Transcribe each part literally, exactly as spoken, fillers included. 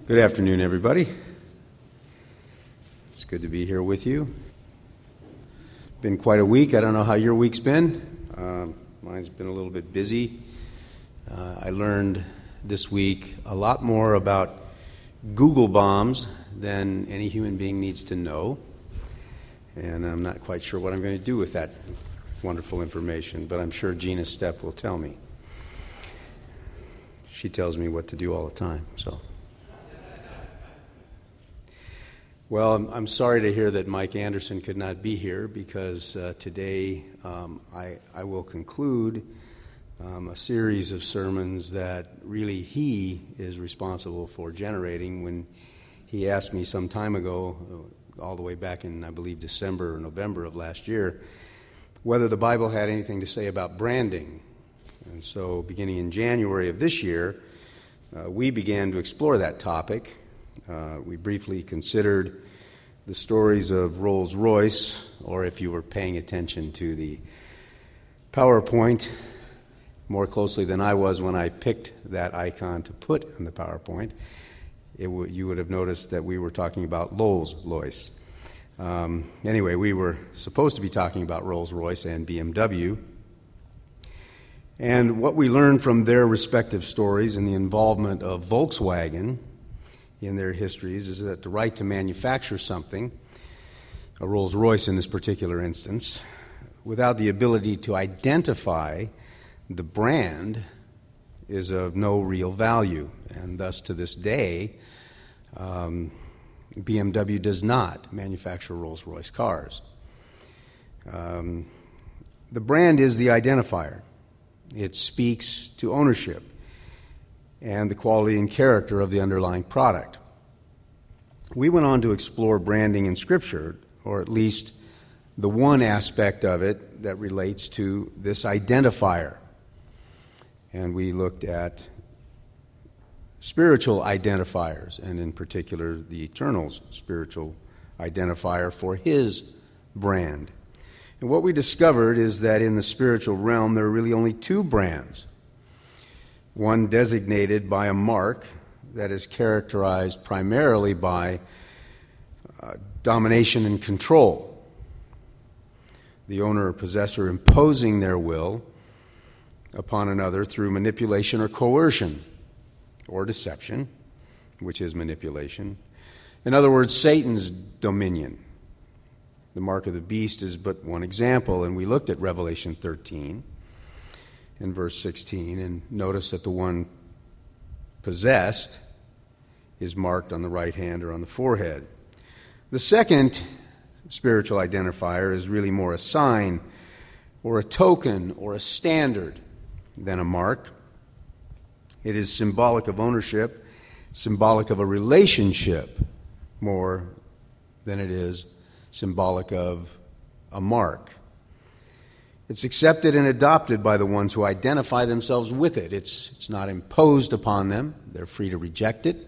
Good afternoon, everybody. It's good to be here with you. Been quite a week. I don't know how your week's been. Uh, mine's been a little bit busy. Uh, I learned this week a lot more about Google bombs than any human being needs to know. And I'm not quite sure what I'm going to do with that wonderful information, but I'm sure Gina Stepp will tell me. She tells me what to do all the time, so... Well, I'm, I'm sorry to hear that Mike Anderson could not be here because uh, today um, I, I will conclude um, a series of sermons that really he is responsible for generating. When he asked me some time ago, uh, all the way back in, I believe, December or November of last year, whether the Bible had anything to say about branding. And so beginning in January of this year, uh, we began to explore that topic. Uh, we briefly considered the stories of Rolls-Royce, or if you were paying attention to the PowerPoint more closely than I was when I picked that icon to put in the PowerPoint, it w- you would have noticed that we were talking about Rolls-Royce. Um, anyway, we were supposed to be talking about Rolls-Royce and B M W. And what we learned from their respective stories and the involvement of Volkswagen in their histories is that the right to manufacture something, a Rolls-Royce in this particular instance, without the ability to identify the brand is of no real value. And thus, to this day, um, B M W does not manufacture Rolls-Royce cars. Um, the brand is the identifier. It speaks to ownership and the quality and character of the underlying product. We went on to explore branding in Scripture, or at least the one aspect of it that relates to this identifier. And we looked at spiritual identifiers, and in particular, the Eternal's spiritual identifier for His brand. And what we discovered is that in the spiritual realm, there are really only two brands. One designated by a mark that is characterized primarily by uh, domination and control. The owner or possessor imposing their will upon another through manipulation or coercion or deception, which is manipulation. In other words, Satan's dominion. The mark of the beast is but one example, and we looked at Revelation thirteen. In verse sixteen, and notice that the one possessed is marked on the right hand or on the forehead. The second spiritual identifier is really more a sign or a token or a standard than a mark. It is symbolic of ownership, symbolic of a relationship more than it is symbolic of a mark. It's accepted and adopted by the ones who identify themselves with it. It's, it's not imposed upon them. They're free to reject it.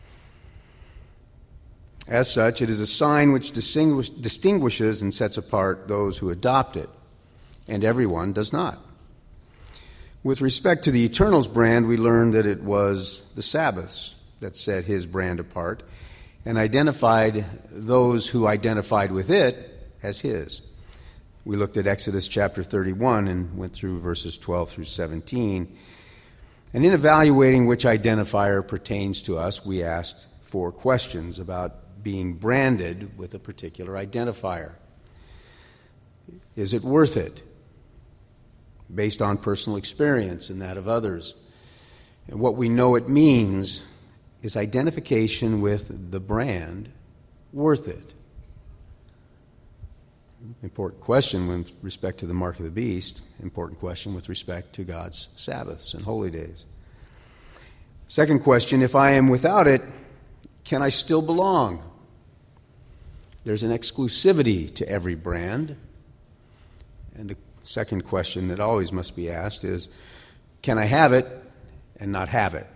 As such, it is a sign which distinguish, distinguishes and sets apart those who adopt it, and everyone does not. With respect to the Eternal's brand, we learned that it was the Sabbaths that set His brand apart and identified those who identified with it as His. We looked at Exodus chapter thirty-one and went through verses twelve through seventeen. And in evaluating which identifier pertains to us, we asked four questions about being branded with a particular identifier. Is it worth it? Based on personal experience and that of others. And what we know it means is identification with the brand worth it? Important question with respect to the mark of the beast. Important question with respect to God's Sabbaths and holy days. Second question, if I am without it, can I still belong? There's an exclusivity to every brand. And the second question that always must be asked is, can I have it and not have it?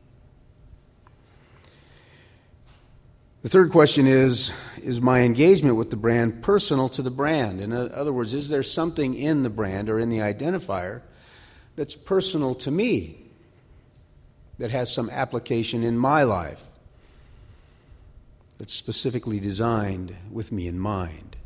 The third question is, is my engagement with the brand personal to the brand? In other words, is there something in the brand or in the identifier that's personal to me, that has some application in my life? that's specifically designed with me in mind.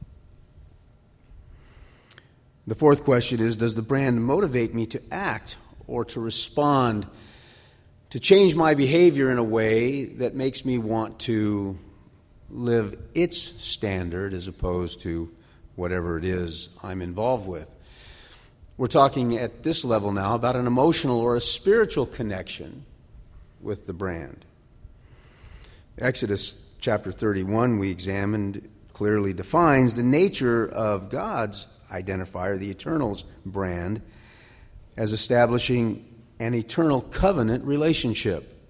The fourth question is, does the brand motivate me to act or to respond, to change my behavior in a way that makes me want to live its standard as opposed to whatever it is I'm involved with? We're talking at this level now about an emotional or a spiritual connection with the brand. Exodus chapter thirty-one, we examined, clearly defines the nature of God's identifier, the Eternal's brand, as establishing an eternal covenant relationship.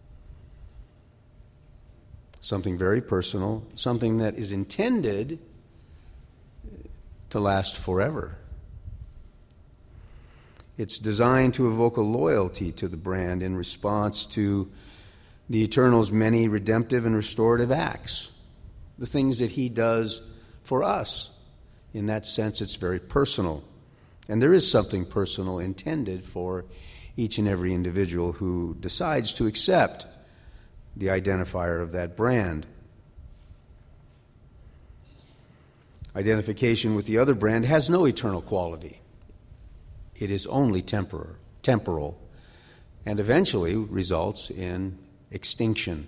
Something very personal, something that is intended to last forever. It's designed to evoke a loyalty to the brand in response to the Eternal's many redemptive and restorative acts, the things that he does for us. In that sense, it's very personal. And there is something personal intended for each and every individual who decides to accept the identifier of that brand. Identification with the other brand has no eternal quality. It is only temporal, temporal, and eventually results in extinction.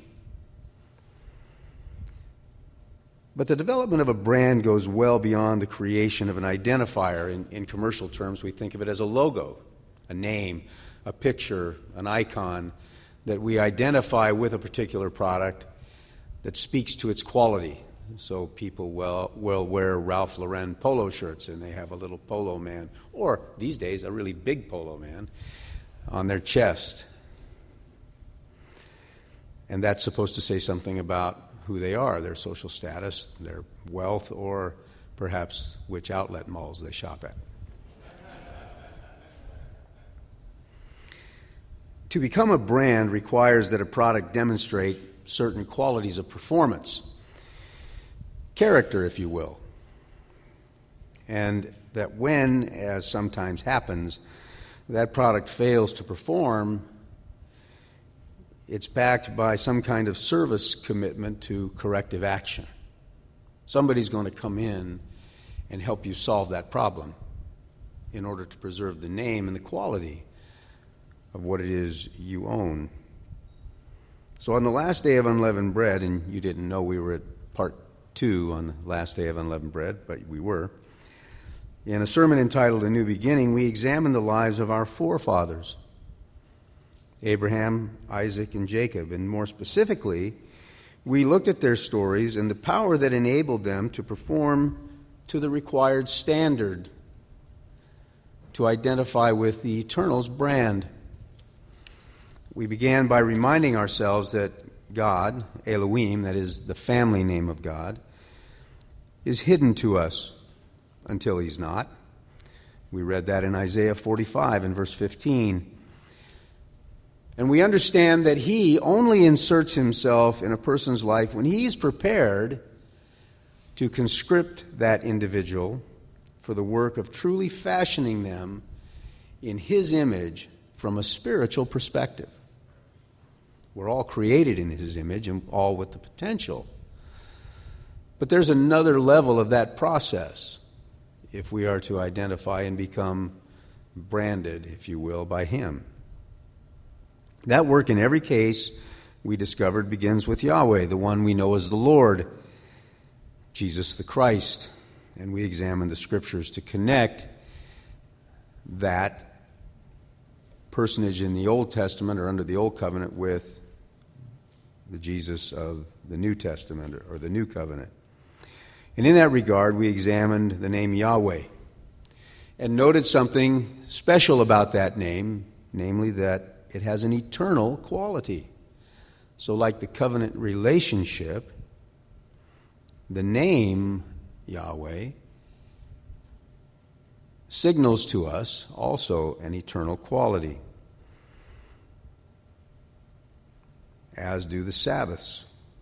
But the development of a brand goes well beyond the creation of an identifier. In, in commercial terms, we think of it as a logo, a name, a picture, an icon that we identify with a particular product that speaks to its quality. So people will, will wear Ralph Lauren polo shirts and they have a little polo man, or these days a really big polo man, on their chest. And that's supposed to say something about who they are, their social status, their wealth, or perhaps which outlet malls they shop at. To become a brand requires that a product demonstrate certain qualities of performance, character, if you will, and that when, as sometimes happens, that product fails to perform, it's backed by some kind of service commitment to corrective action. Somebody's going to come in and help you solve that problem in order to preserve the name and the quality of what it is you own. So on the last day of unleavened bread, and you didn't know we were at part two on the last day of unleavened bread, but we were, in a sermon entitled A New Beginning, we examined the lives of our forefathers, Abraham, Isaac, and Jacob. And more specifically, we looked at their stories and the power that enabled them to perform to the required standard, to identify with the Eternal's brand. We began by reminding ourselves that God, Elohim, that is the family name of God, is hidden to us until he's not. We read that in Isaiah forty-five and verse fifteen. And we understand that he only inserts himself in a person's life when he is prepared to conscript that individual for the work of truly fashioning them in his image from a spiritual perspective. We're all created in his image and all with the potential. But there's another level of that process if we are to identify and become branded, if you will, by him. That work in every case, we discovered, begins with Yahweh, the one we know as the Lord, Jesus the Christ. And we examine the Scriptures to connect that personage in the Old Testament or under the Old Covenant with the Jesus of the New Testament or the New Covenant. And in that regard, we examined the name Yahweh and noted something special about that name, namely that it has an eternal quality. So like the covenant relationship, the name Yahweh signals to us also an eternal quality, as do the Sabbaths.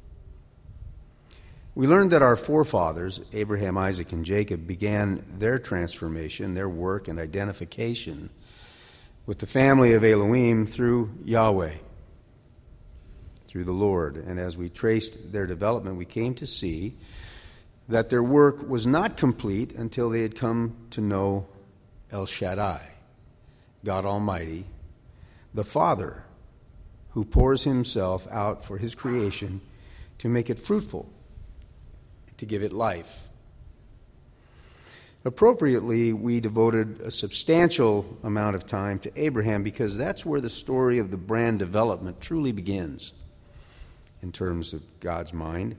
We learned that our forefathers, Abraham, Isaac, and Jacob, began their transformation, their work and identification with the family of Elohim through Yahweh, through the Lord. And as we traced their development, we came to see that their work was not complete until they had come to know El Shaddai, God Almighty, the Father, who pours himself out for his creation to make it fruitful, to give it life. Appropriately, we devoted a substantial amount of time to Abraham because that's where the story of the brand development truly begins in terms of God's mind.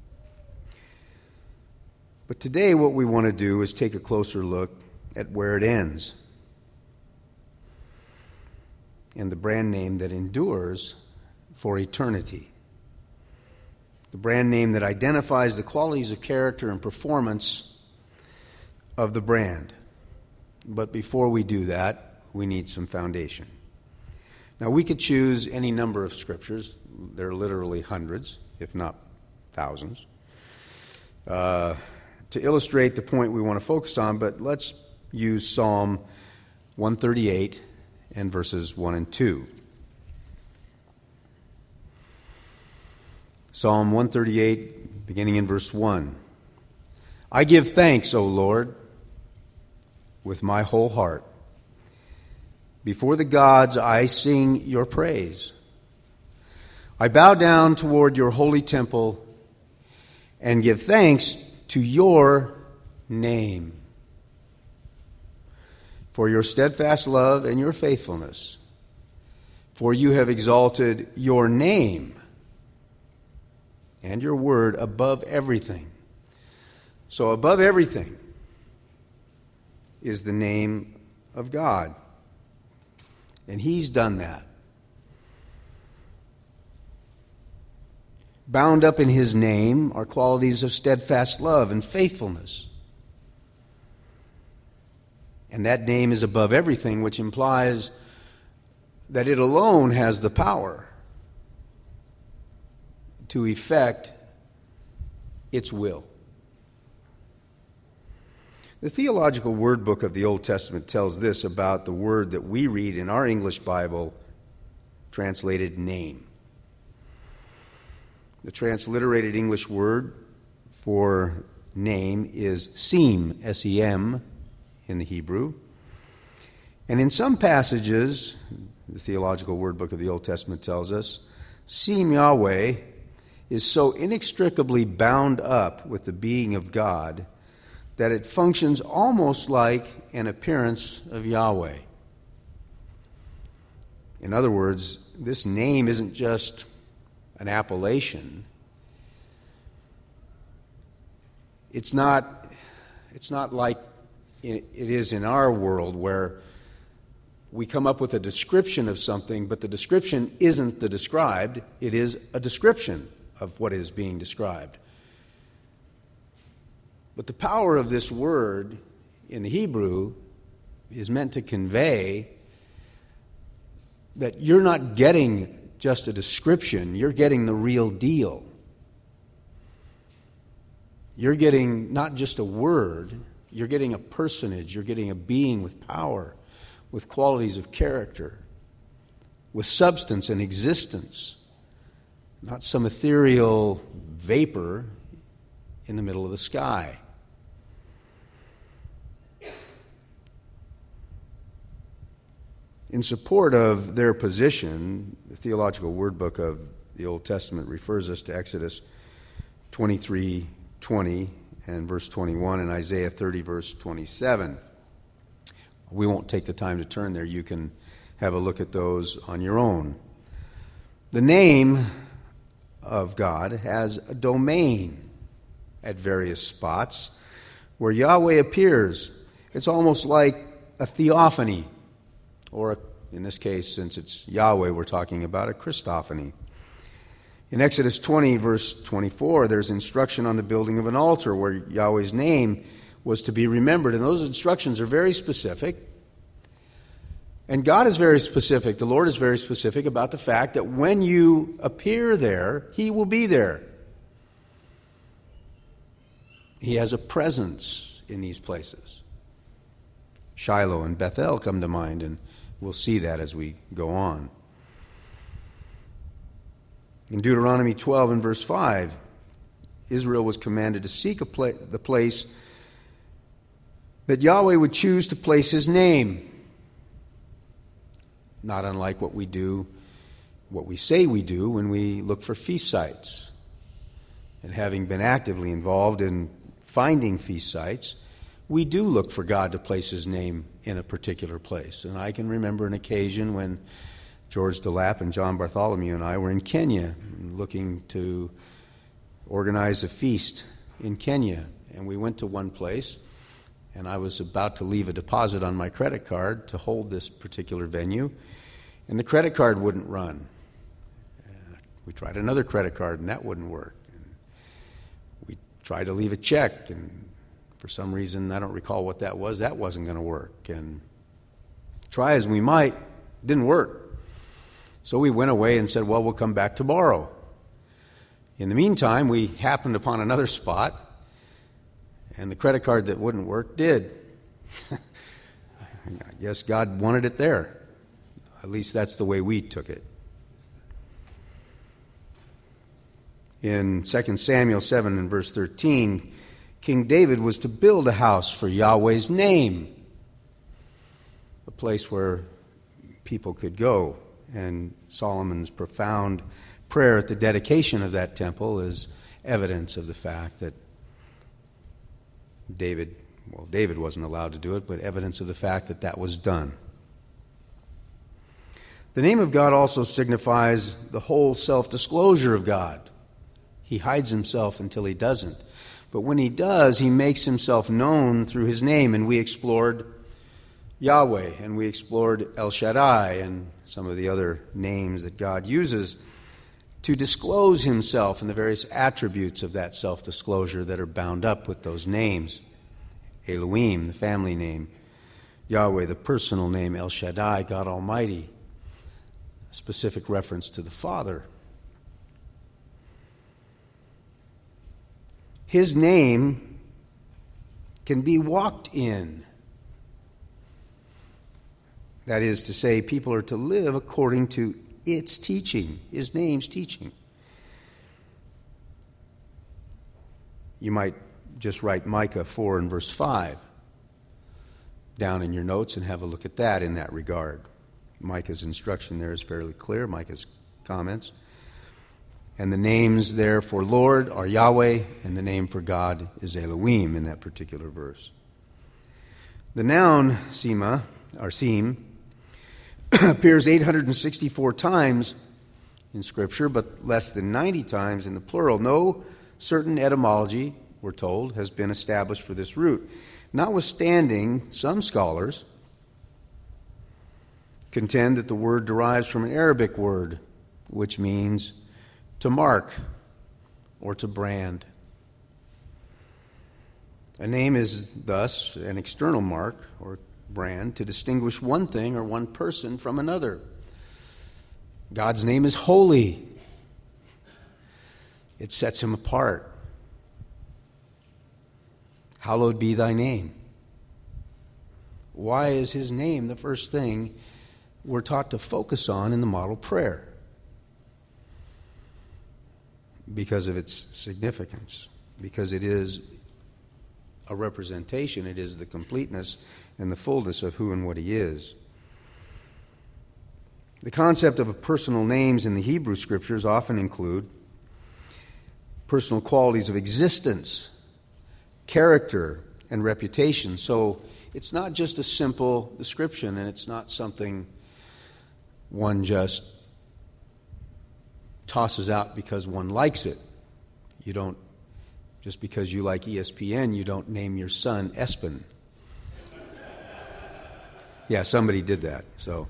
But today what we want to do is take a closer look at where it ends and the brand name that endures for eternity. The brand name that identifies the qualities of character and performance of the brand. But before we do that, we need some foundation. Now, we could choose any number of scriptures. There are literally hundreds, if not thousands, uh, to illustrate the point we want to focus on, but let's use Psalm one thirty-eight and verses one and two. Psalm one thirty-eight, beginning in verse one. I give thanks, O Lord, with my whole heart. Before the gods I sing your praise. I bow down toward your holy temple and give thanks to your name for your steadfast love and your faithfulness. For you have exalted your name and your word above everything. So above everything is the name of God. And he's done that. Bound up in his name are qualities of steadfast love and faithfulness. And that name is above everything, which implies that it alone has the power to effect its will. The Theological Word Book of the Old Testament tells this about the word that we read in our English Bible, translated name. The transliterated English word for name is sem, S E M, in the Hebrew. And in some passages, the Theological Word Book of the Old Testament tells us, sem Yahweh is so inextricably bound up with the being of God that it functions almost like an appearance of Yahweh. In other words, this name isn't just an appellation. It's not, it's not like it is in our world where we come up with a description of something, but the description isn't the described. It is a description of what is being described. But the power of this word in the Hebrew is meant to convey that you're not getting just a description, you're getting the real deal. You're getting not just a word, you're getting a personage, you're getting a being with power, with qualities of character, with substance and existence, not some ethereal vapor in the middle of the sky. In support of their position, the Theological Word Book of the Old Testament refers us to Exodus twenty-three twenty and verse twenty-one and Isaiah thirty verse twenty-seven. We won't take the time to turn there. You can have a look at those on your own. The name of God has a domain at various spots where Yahweh appears. It's almost like a theophany, or in this case, since it's Yahweh, we're talking about a Christophany. In Exodus twenty, verse twenty-four, there's instruction on the building of an altar where Yahweh's name was to be remembered. And those instructions are very specific. And God is very specific. The Lord is very specific about the fact that when you appear there, He will be there. He has a presence in these places. Shiloh and Bethel come to mind, and we'll see that as we go on. In Deuteronomy twelve and verse five, Israel was commanded to seek a pla- the place that Yahweh would choose to place his name. Not unlike what we do, what we say we do when we look for feast sites. And having been actively involved in finding feast sites, we do look for God to place his name in a particular place. And I can remember an occasion when George DeLapp and John Bartholomew and I were in Kenya looking to organize a feast in Kenya. And we went to one place, and I was about to leave a deposit on my credit card to hold this particular venue, and the credit card wouldn't run. Uh, we tried another credit card, and that wouldn't work. And we tried to leave a check, and for some reason, I don't recall what that was, that wasn't going to work. And try as we might, it didn't work. So we went away and said, well, we'll come back tomorrow. In the meantime, we happened upon another spot, and the credit card that wouldn't work did. I guess God wanted it there. At least that's the way we took it. In Second Samuel seven and verse thirteen, King David was to build a house for Yahweh's name, a place where people could go. And Solomon's profound prayer at the dedication of that temple is evidence of the fact that David, well, David wasn't allowed to do it, but evidence of the fact that that was done. The name of God also signifies the whole self-disclosure of God. He hides himself until he doesn't. But when he does, he makes himself known through his name. And we explored Yahweh, and we explored El Shaddai, and some of the other names that God uses to disclose himself and the various attributes of that self-disclosure that are bound up with those names. Elohim, the family name. Yahweh, the personal name. El Shaddai, God Almighty. A specific reference to the Father. His name can be walked in. That is to say, people are to live according to its teaching, his name's teaching. You might just write Micah four and verse five down in your notes and have a look at that in that regard. Micah's instruction there is fairly clear, Micah's comments. And the names there for Lord are Yahweh, and the name for God is Elohim in that particular verse. The noun Sema, or Sem, appears eight hundred sixty-four times in Scripture, but less than ninety times in the plural. No certain etymology, we're told, has been established for this root. Notwithstanding, some scholars contend that the word derives from an Arabic word, which means to mark or to brand. A name is thus an external mark or brand to distinguish one thing or one person from another. God's name is holy. It sets him apart. Hallowed be thy name. Why is his name the first thing we're taught to focus on in the model prayer? Because of its significance. Because it is a representation. It is the completeness and the fullness of who and what he is. The concept of personal names in the Hebrew Scriptures often include personal qualities of existence, character, and reputation. So it's not just a simple description, and it's not something one just tosses out because one likes it. You don't, just because you like E S P N, you don't name your son Espen. Yeah, somebody did that, so.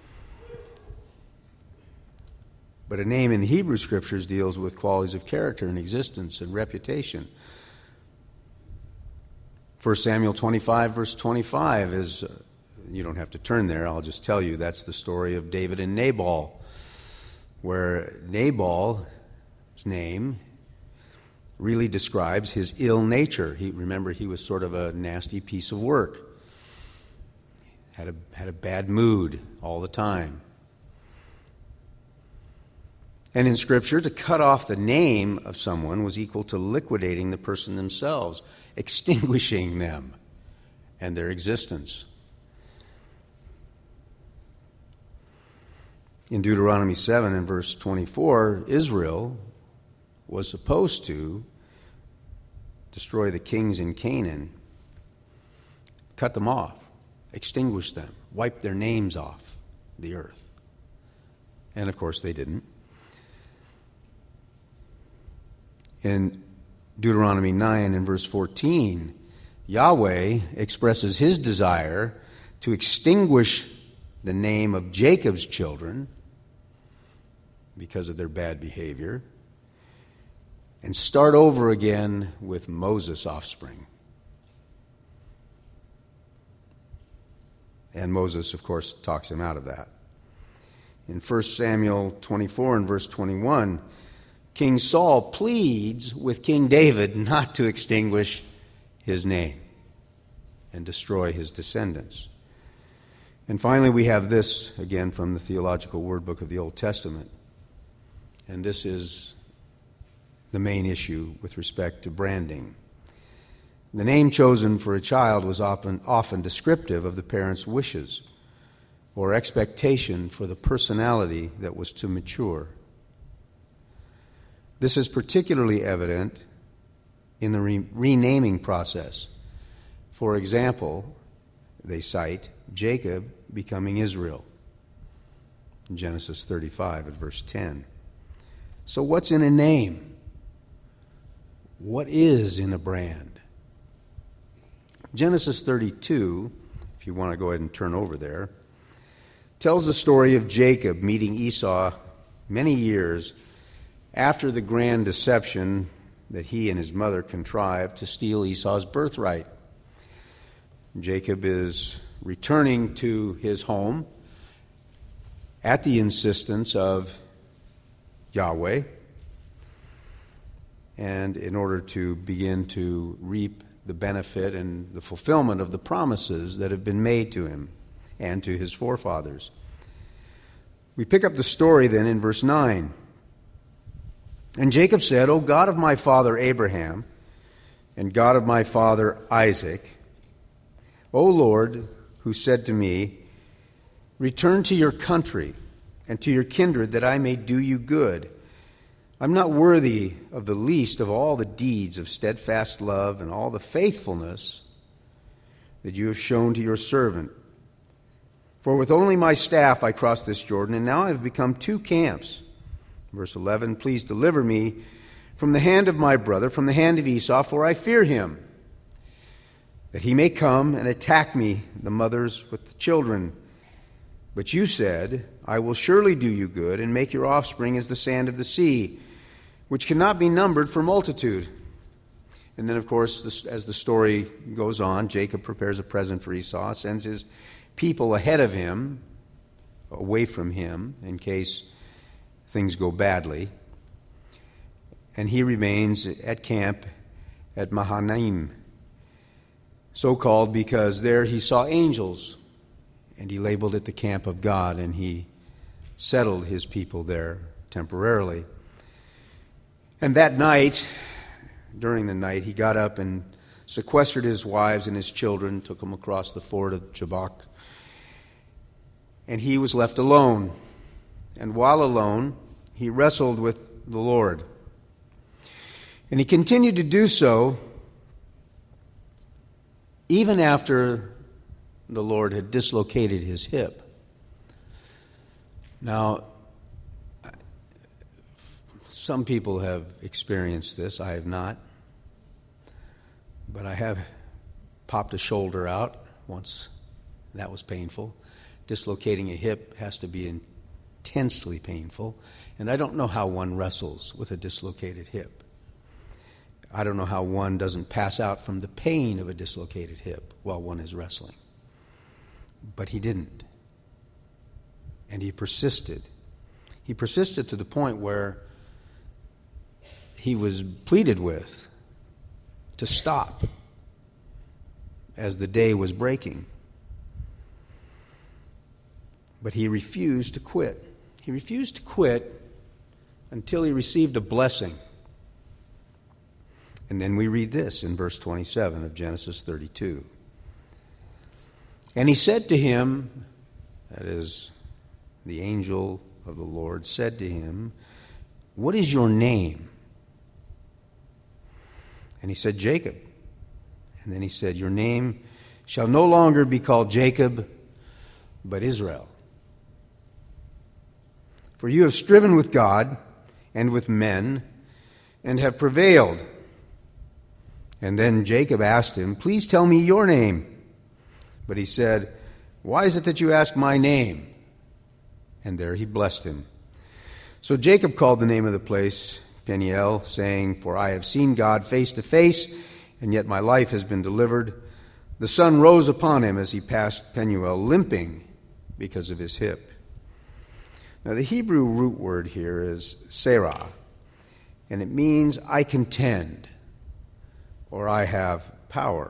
But a name in the Hebrew Scriptures deals with qualities of character and existence and reputation. First Samuel twenty-five, verse twenty-five is, uh, you don't have to turn there, I'll just tell you, that's the story of David and Nabal, where Nabal's name really describes his ill nature. He, remember, he was sort of a nasty piece of work. Had a, had a bad mood all the time. And in Scripture, to cut off the name of someone was equal to liquidating the person themselves, extinguishing them and their existence. In Deuteronomy seven and verse twenty-four, Israel was supposed to destroy the kings in Canaan, cut them off, extinguish them, wipe their names off the earth. And of course they didn't. In Deuteronomy nine and verse fourteen, Yahweh expresses his desire to extinguish the name of Jacob's children because of their bad behavior and start over again with Moses' offspring. And Moses, of course, talks him out of that. In First Samuel twenty-four and verse twenty-one, King Saul pleads with King David not to extinguish his name and destroy his descendants. And finally, we have this, again, from the Theological Word Book of the Old Testament. And this is the main issue with respect to branding. The name chosen for a child was often, often descriptive of the parent's wishes or expectation for the personality that was to mature. This is particularly evident in the re- renaming process. For example, they cite Jacob becoming Israel in Genesis thirty-five at verse ten. So what's in a name? What is in a brand? Genesis thirty-two, if you want to go ahead and turn over there, tells the story of Jacob meeting Esau many years after the grand deception that he and his mother contrived to steal Esau's birthright. Jacob is returning to his home at the insistence of Yahweh, and in order to begin to reap the benefit and the fulfillment of the promises that have been made to him and to his forefathers. We pick up the story then in verse nine. And Jacob said, O God of my father Abraham, and God of my father Isaac, O Lord, who said to me, return to your country and to your kindred, that I may do you good. I'm not worthy of the least of all the deeds of steadfast love and all the faithfulness that you have shown to your servant. For with only my staff I crossed this Jordan, and now I have become two camps. Verse eleven, please deliver me from the hand of my brother, from the hand of Esau, for I fear him, that he may come and attack me, the mothers with the children. But you said, I will surely do you good, and make your offspring as the sand of the sea, which cannot be numbered for multitude. And then, of course, this, as the story goes on, Jacob prepares a present for Esau, sends his people ahead of him, away from him, in case things go badly. And he remains at camp at Mahanaim, so called because there he saw angels, and he labeled it the camp of God, and he settled his people there temporarily. And that night, during the night, he got up and sequestered his wives and his children, took them across the ford of Jabbok, and he was left alone. And while alone, he wrestled with the Lord. And he continued to do so even after the Lord had dislocated his hip. Now, some people have experienced this. I have not. But I have popped a shoulder out once. That was painful. Dislocating a hip has to be intensely painful. And I don't know how one wrestles with a dislocated hip. I don't know how one doesn't pass out from the pain of a dislocated hip while one is wrestling. But he didn't. And he persisted. He persisted to the point where he was pleaded with to stop as the day was breaking. But he refused to quit. He refused to quit until he received a blessing. And then we read this in verse twenty-seven of Genesis thirty-two. And he said to him, that is, the angel of the Lord said to him, "What is your name?" And he said, "Jacob." And then he said, "Your name shall no longer be called Jacob, but Israel. For you have striven with God and with men, and have prevailed." And then Jacob asked him, "Please tell me your name." But he said, "Why is it that you ask my name?" And there he blessed him. So Jacob called the name of the place Peniel, saying, "For I have seen God face to face, and yet my life has been delivered." The sun rose upon him as he passed Penuel, limping because of his hip. Now the Hebrew root word here is serah, and it means "I contend," or "I have power."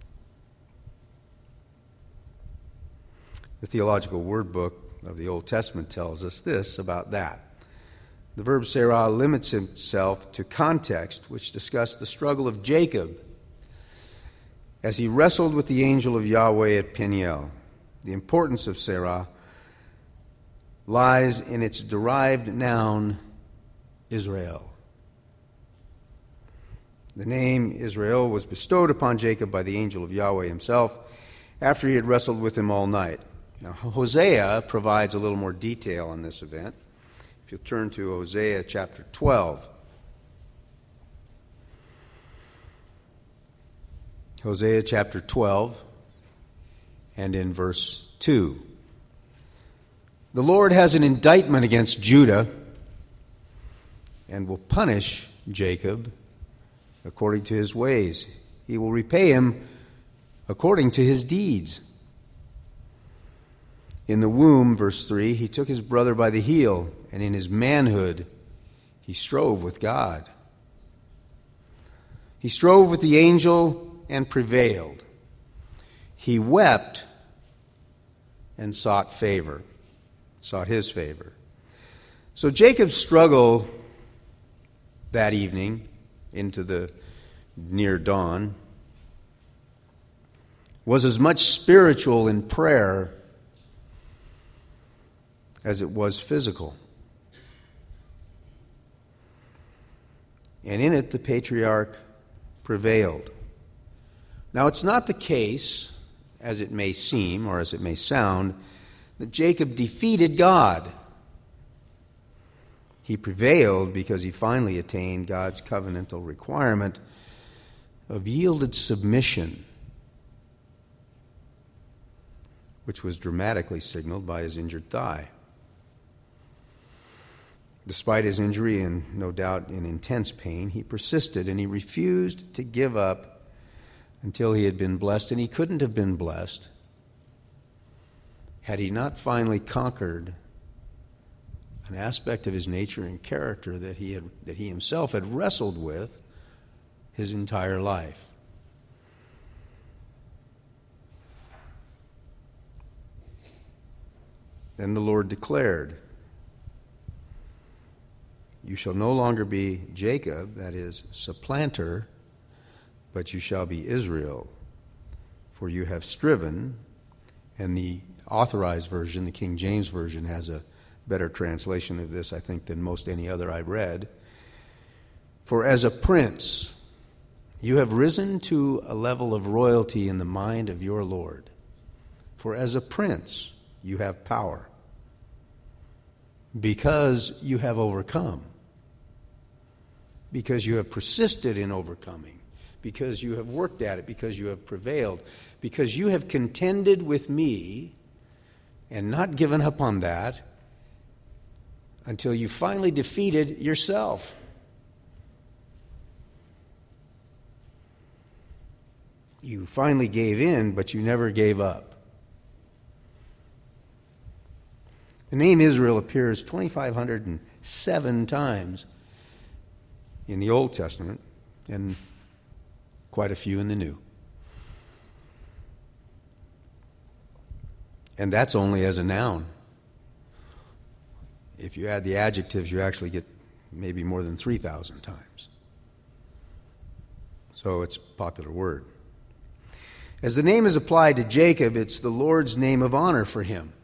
The Theological Word Book of the Old Testament tells us this about that. The verb serah limits itself to context which discussed the struggle of Jacob as he wrestled with the angel of Yahweh at Peniel. The importance of serah lies in its derived noun, Israel. The name Israel was bestowed upon Jacob by the angel of Yahweh himself after he had wrestled with him all night. Now, Hosea provides a little more detail on this event. If you'll turn to Hosea chapter twelve. Hosea chapter twelve, and in verse two. The Lord has an indictment against Judah and will punish Jacob according to his ways. He will repay him according to his deeds. In the womb, verse three, he took his brother by the heel, and in his manhood he strove with God. He strove with the angel and prevailed. He wept and sought favor, sought his favor. So Jacob's struggle that evening into the near dawn was as much spiritual in prayer as it was physical. And in it, the patriarch prevailed. Now, it's not the case, as it may seem or as it may sound, that Jacob defeated God. He prevailed because he finally attained God's covenantal requirement of yielded submission, which was dramatically signaled by his injured thigh. Despite his injury and no doubt in intense pain, he persisted and he refused to give up until he had been blessed, and he couldn't have been blessed had he not finally conquered an aspect of his nature and character that he had, that he himself had wrestled with his entire life. Then the Lord declared, "You shall no longer be Jacob," that is, supplanter, "but you shall be Israel, for you have striven." And the Authorized Version, the King James Version, has a better translation of this, I think, than most any other I read. "For as a prince, you have risen to a level of royalty in the mind of your Lord. For as a prince, you have power, because you have overcome, because you have persisted in overcoming, because you have worked at it, because you have prevailed, because you have contended with me and not given up on that until you finally defeated yourself." You finally gave in, but you never gave up. The name Israel appears two thousand five hundred seven times in the Old Testament and quite a few in the New. And that's only as a noun. If you add the adjectives, you actually get maybe more than three thousand times. So it's a popular word. As the name is applied to Jacob, it's the Lord's name of honor for him.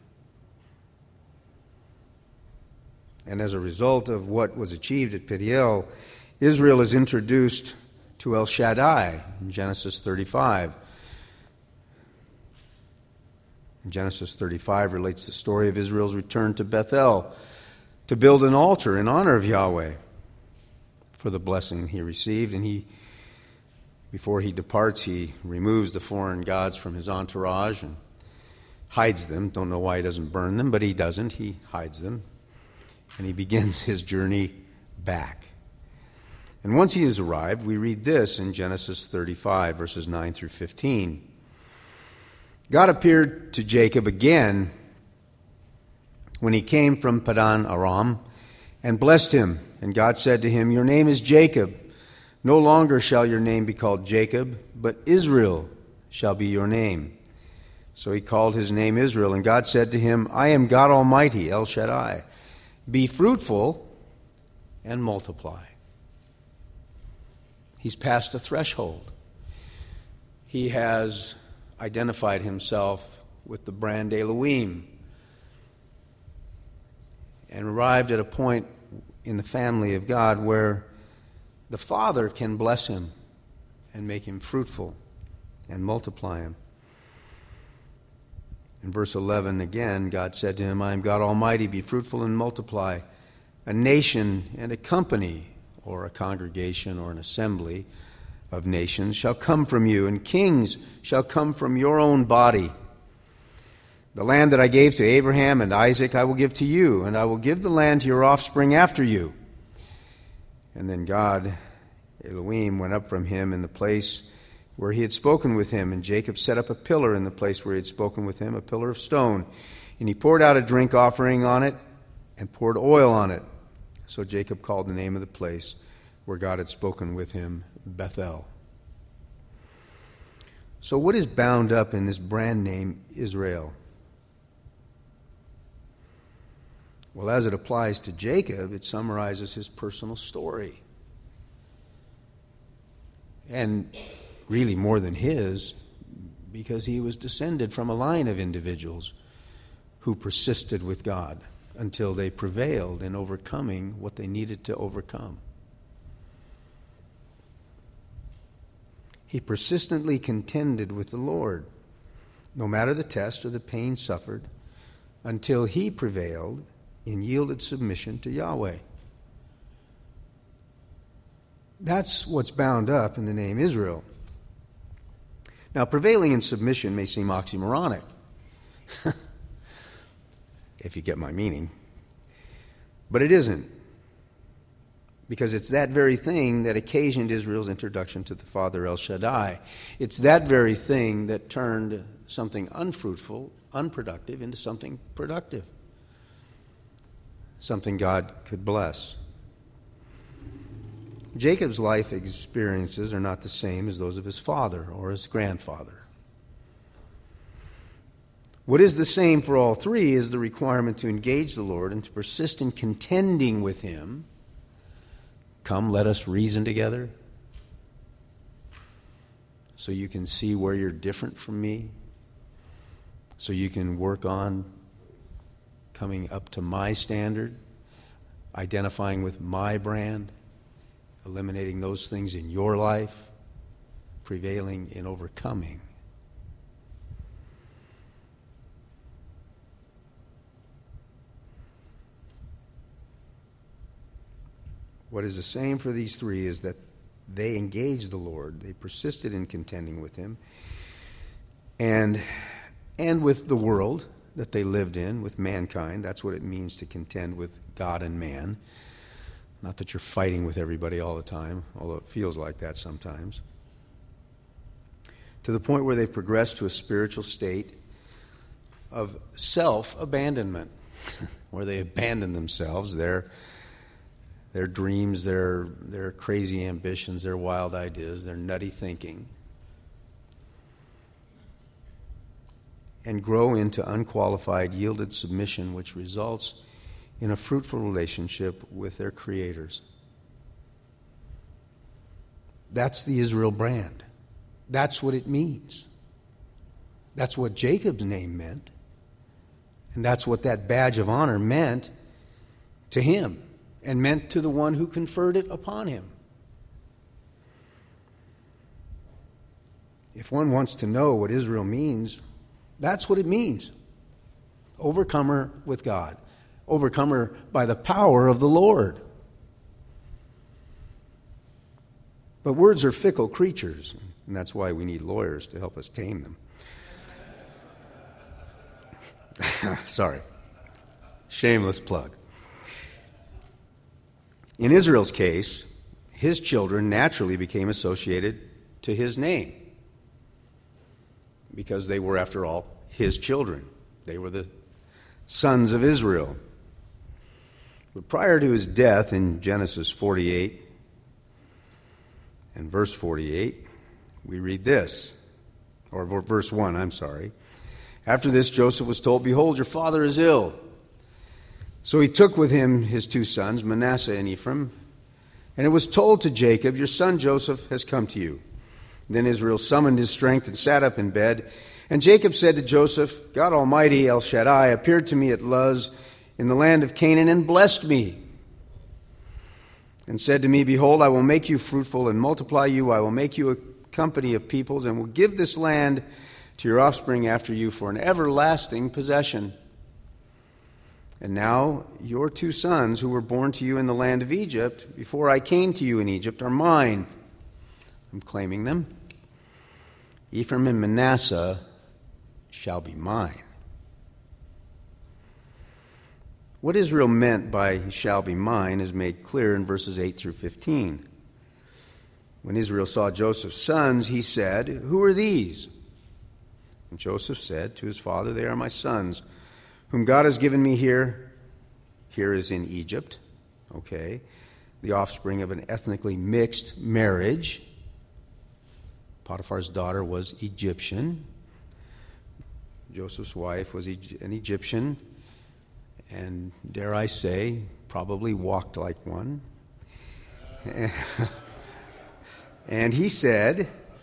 And as a result of what was achieved at Peniel, Israel is introduced to El Shaddai in Genesis thirty-five. And Genesis thirty-five relates the story of Israel's return to Bethel to build an altar in honor of Yahweh for the blessing he received. And he, before he departs, he removes the foreign gods from his entourage and hides them. Don't know why he doesn't burn them, but he doesn't. He hides them. And he begins his journey back. And once he has arrived, we read this in Genesis thirty-five, verses nine through fifteen. God appeared to Jacob again when he came from Padan Aram and blessed him. And God said to him, "Your name is Jacob. No longer shall your name be called Jacob, but Israel shall be your name." So he called his name Israel. And God said to him, "I am God Almighty, El Shaddai. Be fruitful and multiply." He's passed a threshold. He has identified himself with the brand Elohim and arrived at a point in the family of God where the Father can bless him and make him fruitful and multiply him. In verse eleven, again, God said to him, "I am God Almighty, be fruitful and multiply. A nation and a company," or a congregation or an assembly of nations, "shall come from you, and kings shall come from your own body. The land that I gave to Abraham and Isaac I will give to you, and I will give the land to your offspring after you." And then God, Elohim, went up from him in the place where he had spoken with him, and Jacob set up a pillar in the place where he had spoken with him, a pillar of stone. And he poured out a drink offering on it and poured oil on it. So Jacob called the name of the place where God had spoken with him Bethel. So what is bound up in this brand name Israel? Well, as it applies to Jacob, it summarizes his personal story. And really more than his, because he was descended from a line of individuals who persisted with God until they prevailed in overcoming what they needed to overcome. He persistently contended with the Lord, no matter the test or the pain suffered, until he prevailed in yielded submission to Yahweh. That's what's bound up in the name Israel. Now, prevailing in submission may seem oxymoronic, if you get my meaning. But it isn't, because it's that very thing that occasioned Israel's introduction to the Father El Shaddai. It's that very thing that turned something unfruitful, unproductive, into something productive, something God could bless. Jacob's life experiences are not the same as those of his father or his grandfather. What is the same for all three is the requirement to engage the Lord and to persist in contending with him. Come, let us reason together, so you can see where you're different from me, so you can work on coming up to my standard, identifying with my brand, eliminating those things in your life, prevailing in overcoming. What is the same for these three is that they engaged the Lord. They persisted in contending with him and, and with the world that they lived in, with mankind. That's what it means to contend with God and man. Not that you're fighting with everybody all the time, although it feels like that sometimes. To the point where they've progressed to a spiritual state of self-abandonment, where they abandon themselves, their, their dreams, their, their crazy ambitions, their wild ideas, their nutty thinking, and grow into unqualified, yielded submission, which results in a fruitful relationship with their creators. That's the Israel brand. That's what it means. That's what Jacob's name meant. And that's what that badge of honor meant to him and meant to the one who conferred it upon him. If one wants to know what Israel means, that's what it means. Overcomer with God. Overcomer by the power of the Lord. But words are fickle creatures, and that's why we need lawyers to help us tame them. Sorry. Shameless plug. In Israel's case, his children naturally became associated to his name because they were, after all, his children. They were the sons of Israel. But prior to his death in Genesis forty-eight and verse forty-eight, we read this, or verse one, I'm sorry. After this, Joseph was told, "Behold, your father is ill." So he took with him his two sons, Manasseh and Ephraim, and it was told to Jacob, "Your son Joseph has come to you." Then Israel summoned his strength and sat up in bed. And Jacob said to Joseph, "God Almighty, El Shaddai, appeared to me at Luz in the land of Canaan and blessed me, and said to me, Behold, I will make you fruitful and multiply you. I will make you a company of peoples and will give this land to your offspring after you for an everlasting possession. And now your two sons who were born to you in the land of Egypt, before I came to you in Egypt, are mine." I'm claiming them. "Ephraim and Manasseh shall be mine." What Israel meant by "shall be mine" is made clear in verses eight through fifteen. When Israel saw Joseph's sons, he said, "Who are these?" And Joseph said to his father, "They are my sons, whom God has given me here." Here is in Egypt, okay, the offspring of an ethnically mixed marriage. Potiphar's daughter was Egyptian. Joseph's wife was an Egyptian, and dare I say, probably walked like one. And he said,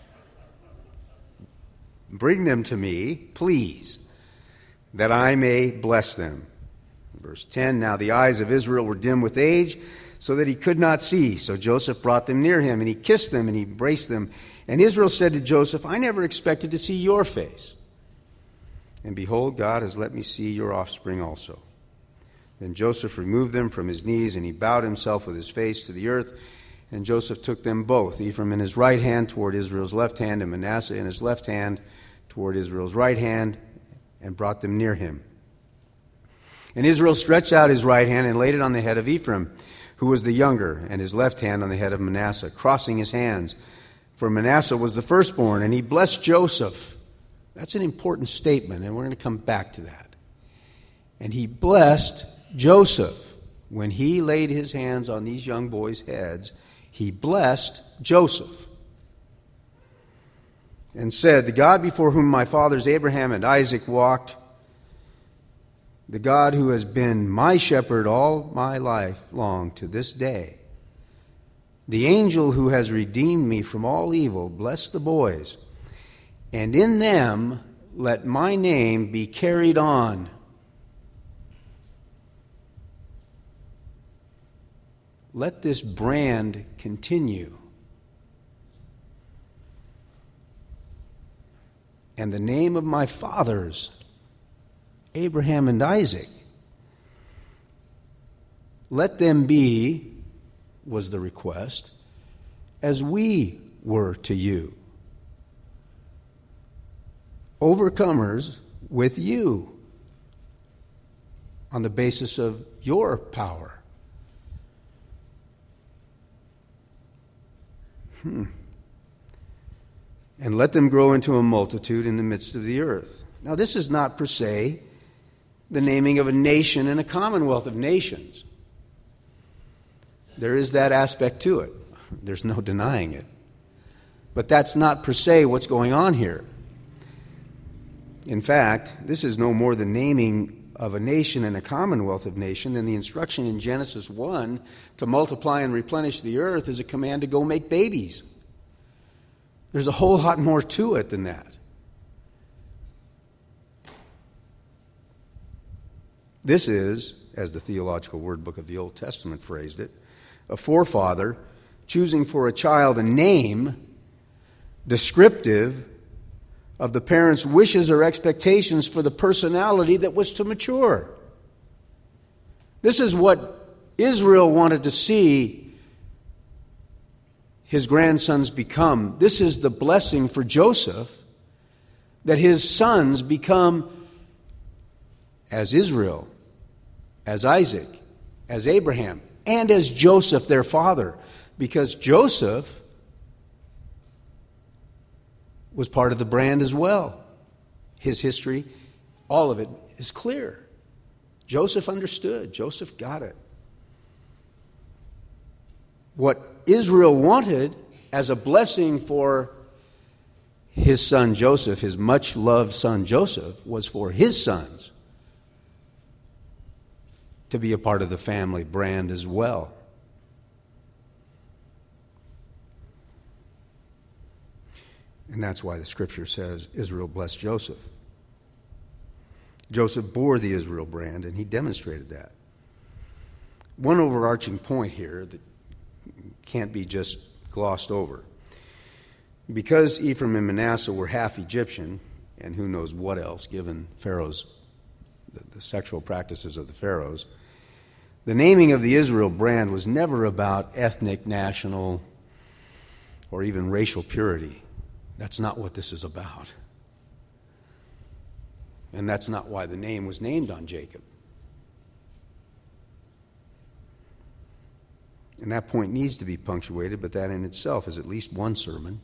"Bring them to me, please, that I may bless them." Verse ten, "Now the eyes of Israel were dim with age, so that he could not see. So Joseph brought them near him, and he kissed them, and he embraced them. And Israel said to Joseph, I never expected to see your face. And behold, God has let me see your offspring also." Then Joseph removed them from his knees, and he bowed himself with his face to the earth. And Joseph took them both, Ephraim in his right hand toward Israel's left hand, and Manasseh in his left hand toward Israel's right hand, and brought them near him. And Israel stretched out his right hand and laid it on the head of Ephraim, who was the younger, and his left hand on the head of Manasseh, crossing his hands. For Manasseh was the firstborn, and he blessed Joseph. That's an important statement, and we're going to come back to that. And he blessed Joseph. When he laid his hands on these young boys' heads, he blessed Joseph and said, "The God before whom my fathers Abraham and Isaac walked, the God who has been my shepherd all my life long to this day, the angel who has redeemed me from all evil, bless the boys, and in them let my name be carried on." Let this brand continue. And the name of my fathers, Abraham and Isaac, let them be, was the request, as we were to you. Overcomers with you on the basis of your power. Hmm. And let them grow into a multitude in the midst of the earth. Now, this is not per se the naming of a nation and a commonwealth of nations. There is that aspect to it. There's no denying it. But that's not per se what's going on here. In fact, this is no more the naming of a nation and a commonwealth of nation, then the instruction in Genesis one to multiply and replenish the earth is a command to go make babies. There's a whole lot more to it than that. This is, as the Theological Word Book of the Old Testament phrased it, a forefather choosing for a child a name descriptive of the parent's wishes or expectations for the personality that was to mature. This is what Israel wanted to see his grandsons become. This is the blessing for Joseph, that his sons become as Israel, as Isaac, as Abraham, and as Joseph, their father, because Joseph was part of the brand as well. His history, all of it is clear. Joseph understood. Joseph got it. What Israel wanted as a blessing for his son Joseph, his much-loved son Joseph, was for his sons to be a part of the family brand as well. And that's why the Scripture says Israel blessed Joseph. Joseph bore the Israel brand, and he demonstrated that. One overarching point here that can't be just glossed over. Because Ephraim and Manasseh were half Egyptian, and who knows what else, given Pharaoh's, the, the sexual practices of the Pharaohs, the naming of the Israel brand was never about ethnic, national, or even racial purity. That's not what this is about. And that's not why the name was named on Jacob. And that point needs to be punctuated, but that in itself is at least one sermon.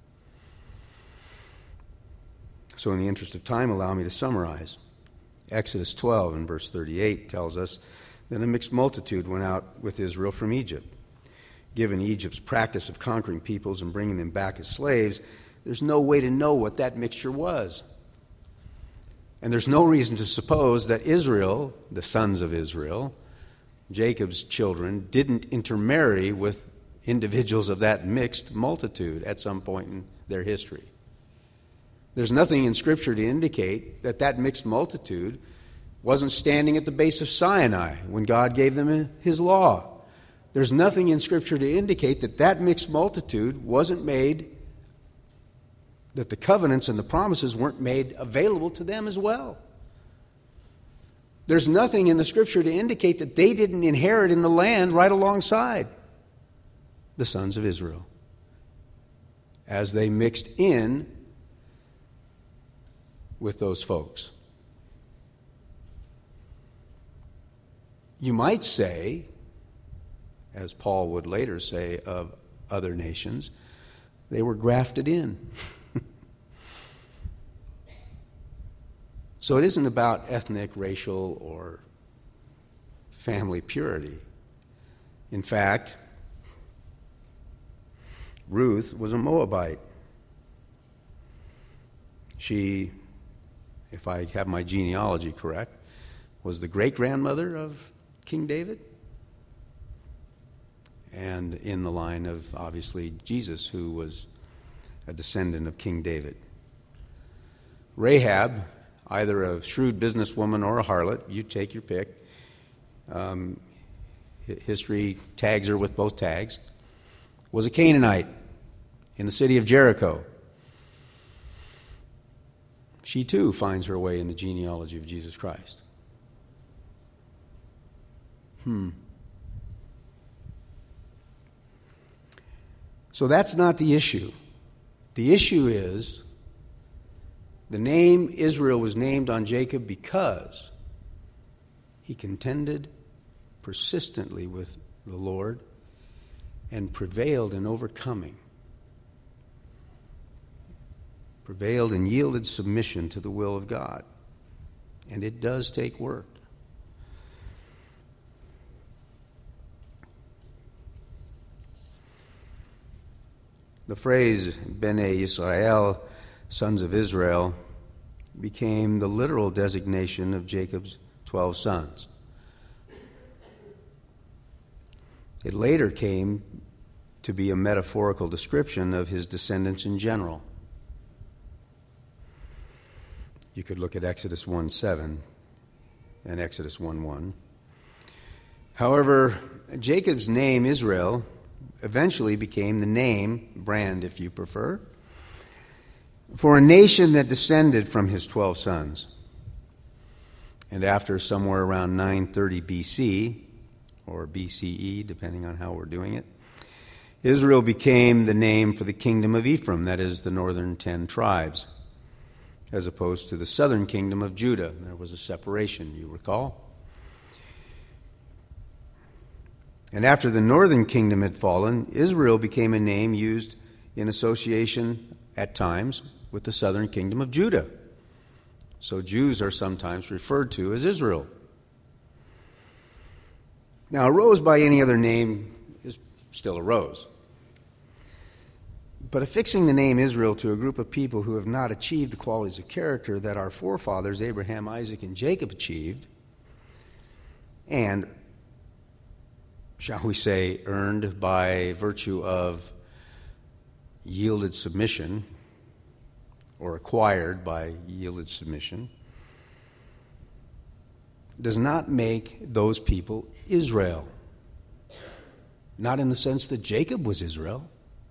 So in the interest of time, allow me to summarize. Exodus twelve and verse thirty-eight tells us that a mixed multitude went out with Israel from Egypt. Given Egypt's practice of conquering peoples and bringing them back as slaves, there's no way to know what that mixture was. And there's no reason to suppose that Israel, the sons of Israel, Jacob's children, didn't intermarry with individuals of that mixed multitude at some point in their history. There's nothing in Scripture to indicate that that mixed multitude wasn't standing at the base of Sinai when God gave them his law. There's nothing in Scripture to indicate that that mixed multitude wasn't made, that the covenants and the promises weren't made available to them as well. There's nothing in the Scripture to indicate that they didn't inherit in the land right alongside the sons of Israel as they mixed in with those folks. You might say, as Paul would later say of other nations, they were grafted in. So it isn't about ethnic, racial, or family purity. In fact, Ruth was a Moabite. She, if I have my genealogy correct, was the great-grandmother of King David, and in the line of, obviously, Jesus, who was a descendant of King David. Rahab, either a shrewd businesswoman or a harlot, you take your pick. Um, history tags her with both tags, was a Canaanite in the city of Jericho. She too finds her way in the genealogy of Jesus Christ. Hmm. So that's not the issue. The issue is the name Israel was named on Jacob because he contended persistently with the Lord and prevailed in overcoming. Prevailed and yielded submission to the will of God. And it does take work. The phrase Bnei Yisrael, sons of Israel, became the literal designation of Jacob's twelve sons. It later came to be a metaphorical description of his descendants in general. You could look at Exodus one seven and Exodus one one. However, Jacob's name, Israel, eventually became the name, brand if you prefer, for a nation that descended from his twelve sons. And after somewhere around nine thirty B C, or B C E, depending on how we're doing it, Israel became the name for the kingdom of Ephraim, that is, the northern ten tribes, as opposed to the southern kingdom of Judah. There was a separation, you recall. And after the northern kingdom had fallen, Israel became a name used in association at times with the southern kingdom of Judah. So Jews are sometimes referred to as Israel. Now, a rose by any other name is still a rose. But affixing the name Israel to a group of people who have not achieved the qualities of character that our forefathers, Abraham, Isaac, and Jacob, achieved, and, shall we say, earned by virtue of yielded submission, or acquired by yielded submission, does not make those people Israel. Not in the sense that Jacob was Israel.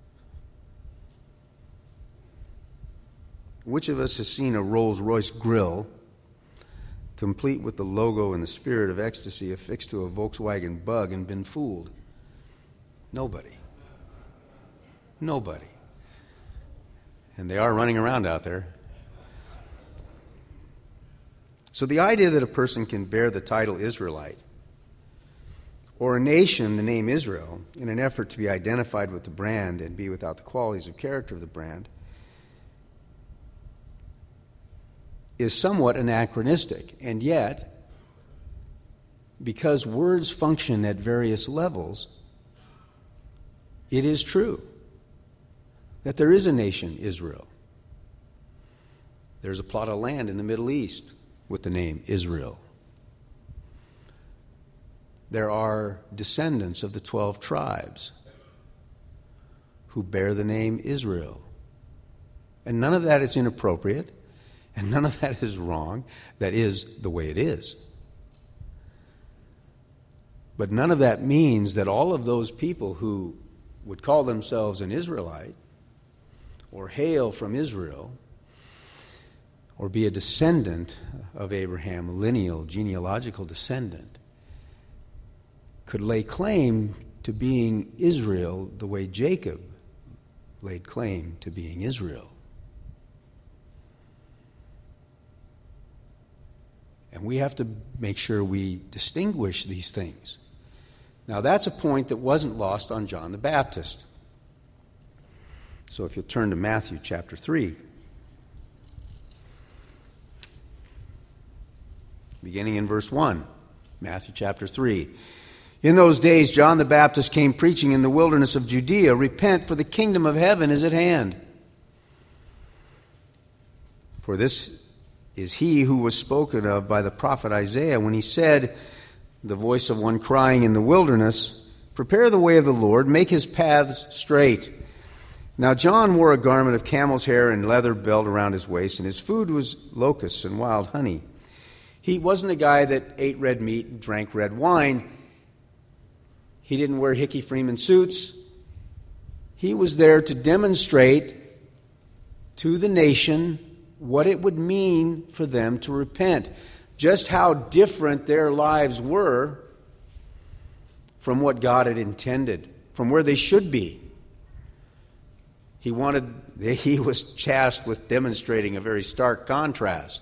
Which of us has seen a Rolls-Royce grill, complete with the logo and the spirit of ecstasy, affixed to a Volkswagen Bug and been fooled? Nobody. Nobody. And they are running around out there. So the idea that a person can bear the title Israelite, or a nation the name Israel, in an effort to be identified with the brand and be without the qualities of character of the brand, is somewhat anachronistic. And yet, because words function at various levels, it is true that there is a nation, Israel. There's a plot of land in the Middle East with the name Israel. There are descendants of the twelve tribes who bear the name Israel. And none of that is inappropriate, and none of that is wrong. That is the way it is. But none of that means that all of those people who would call themselves an Israelite, or hail from Israel, or be a descendant of Abraham, a lineal, genealogical descendant, could lay claim to being Israel the way Jacob laid claim to being Israel. And we have to make sure we distinguish these things. Now, that's a point that wasn't lost on John the Baptist. So if you'll turn to Matthew chapter three, beginning in verse one, Matthew chapter three. In those days, John the Baptist came preaching in the wilderness of Judea, "Repent, for the kingdom of heaven is at hand." For this is he who was spoken of by the prophet Isaiah when he said, "The voice of one crying in the wilderness, prepare the way of the Lord, make his paths straight." Now John wore a garment of camel's hair and leather belt around his waist, and his food was locusts and wild honey. He wasn't a guy that ate red meat and drank red wine. He didn't wear Hickey Freeman suits. He was there to demonstrate to the nation what it would mean for them to repent, just how different their lives were from what God had intended, from where they should be. He wanted, he was tasked with demonstrating a very stark contrast.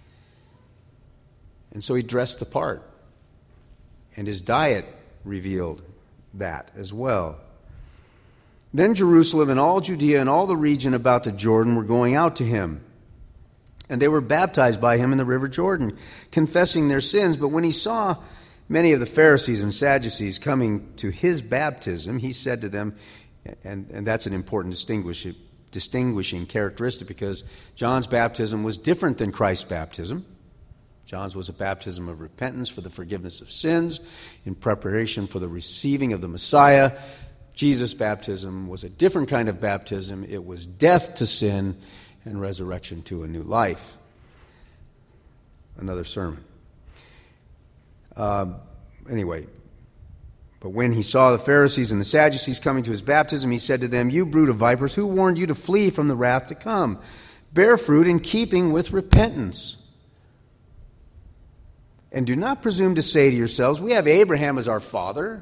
And so he dressed the part. And his diet revealed that as well. Then Jerusalem and all Judea and all the region about the Jordan were going out to him. And they were baptized by him in the river Jordan, confessing their sins. But when he saw many of the Pharisees and Sadducees coming to his baptism, he said to them, and, and that's an important distinguish, distinguishing characteristic, because John's baptism was different than Christ's baptism. John's was a baptism of repentance for the forgiveness of sins in preparation for the receiving of the Messiah. Jesus' baptism was a different kind of baptism. It was death to sin and resurrection to a new life. Another sermon. Uh, anyway, but when he saw the Pharisees and the Sadducees coming to his baptism, he said to them, "You brood of vipers, who warned you to flee from the wrath to come? Bear fruit in keeping with repentance. And do not presume to say to yourselves, 'We have Abraham as our father.'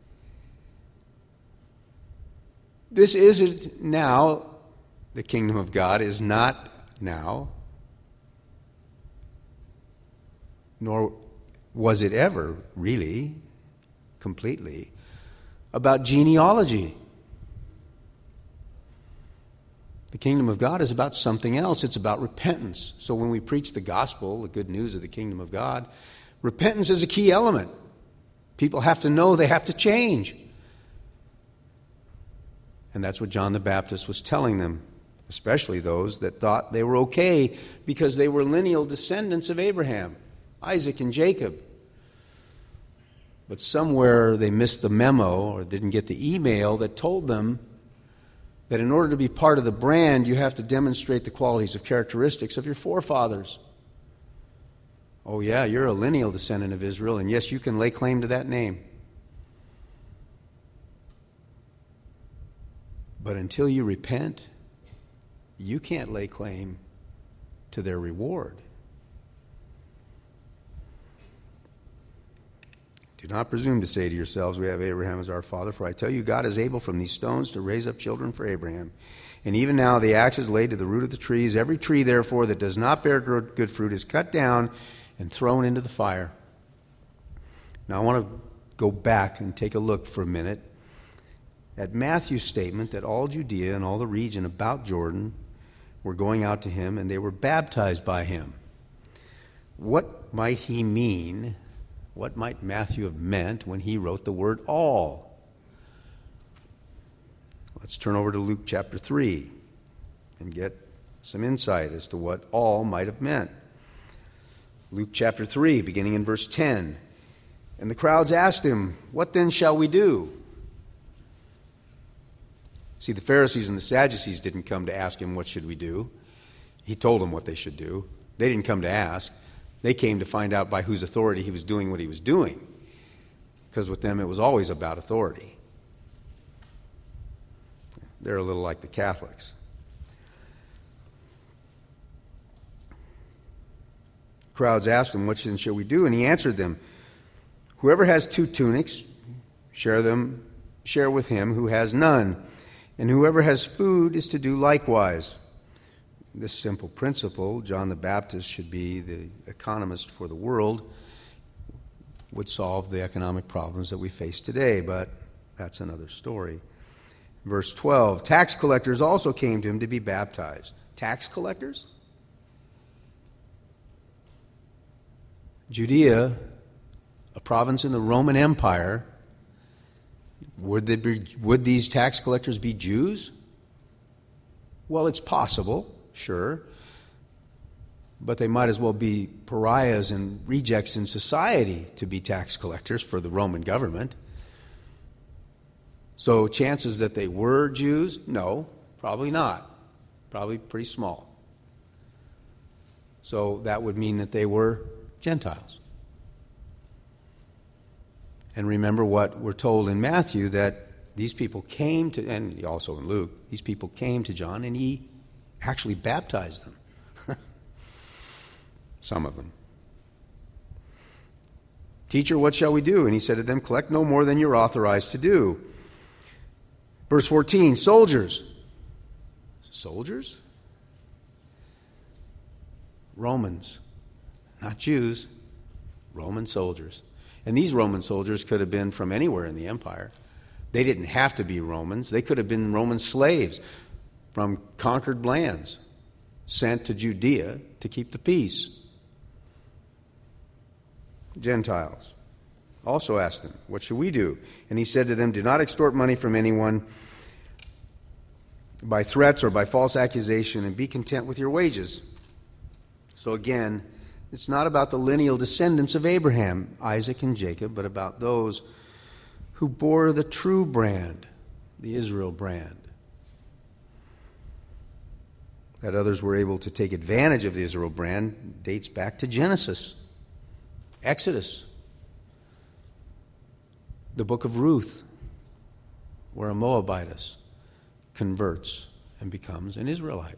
This isn't now. The kingdom of God is not now, nor was it ever really, completely, about genealogy. The kingdom of God is about something else. It's about repentance. So when we preach the gospel, the good news of the kingdom of God, repentance is a key element. People have to know they have to change. And that's what John the Baptist was telling them, especially those that thought they were okay because they were lineal descendants of Abraham, Isaac, and Jacob. But somewhere they missed the memo or didn't get the email that told them that in order to be part of the brand, you have to demonstrate the qualities of characteristics of your forefathers. Oh yeah, you're a lineal descendant of Israel, and yes, you can lay claim to that name. But until you repent, you can't lay claim to their reward. Do not presume to say to yourselves, 'We have Abraham as our father,' for I tell you, God is able from these stones to raise up children for Abraham. And even now the axe is laid to the root of the trees. Every tree, therefore, that does not bear good fruit is cut down and thrown into the fire." Now I want to go back and take a look for a minute at Matthew's statement that all Judea and all the region about Jordan were going out to him and they were baptized by him. What might he mean? What might Matthew have meant when he wrote the word all? Let's turn over to Luke chapter three and get some insight as to what all might have meant. Luke chapter three, beginning in verse ten. "And the crowds asked him, 'What then shall we do?'" See, the Pharisees and the Sadducees didn't come to ask him, "What should we do?" He told them what they should do. They didn't come to ask. They came to find out by whose authority he was doing what he was doing. Because with them, it was always about authority. They're a little like the Catholics. Crowds asked him, "What then shall we do?" And he answered them, "Whoever has two tunics, share them, share with him who has none. And whoever has food is to do likewise." This simple principle, John the Baptist should be the economist for the world, would solve the economic problems that we face today, but that's another story. Verse twelve, "Tax collectors also came to him to be baptized." Tax collectors? Judea, a province in the Roman Empire, would, they be, would these tax collectors be Jews? Well, it's possible. Sure. But they might as well be pariahs and rejects in society to be tax collectors for the Roman government. So chances that they were Jews? No, probably not. Probably pretty small. So that would mean that they were Gentiles. And remember what we're told in Matthew, that these people came to, and also in Luke, these people came to John and he actually baptized them. Some of them. "Teacher, what shall we do?" And he said to them, "Collect no more than you're authorized to do." Verse fourteen, "Soldiers." Soldiers? Romans. Not Jews. Roman soldiers. And these Roman soldiers could have been from anywhere in the empire. They didn't have to be Romans. They could have been Roman slaves from conquered lands, sent to Judea to keep the peace. Gentiles also asked him, "What should we do?" And he said to them, "Do not extort money from anyone by threats or by false accusation, and be content with your wages." So again, It's not about the lineal descendants of Abraham, Isaac, and Jacob, but about those who bore the true brand, the Israel brand. That others were able to take advantage of the Israel brand dates back to Genesis, Exodus, the book of Ruth, where a Moabitess converts and becomes an Israelite.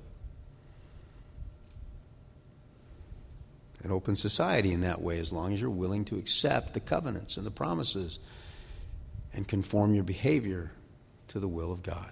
An open society in that way, as long as you're willing to accept the covenants and the promises and conform your behavior to the will of God.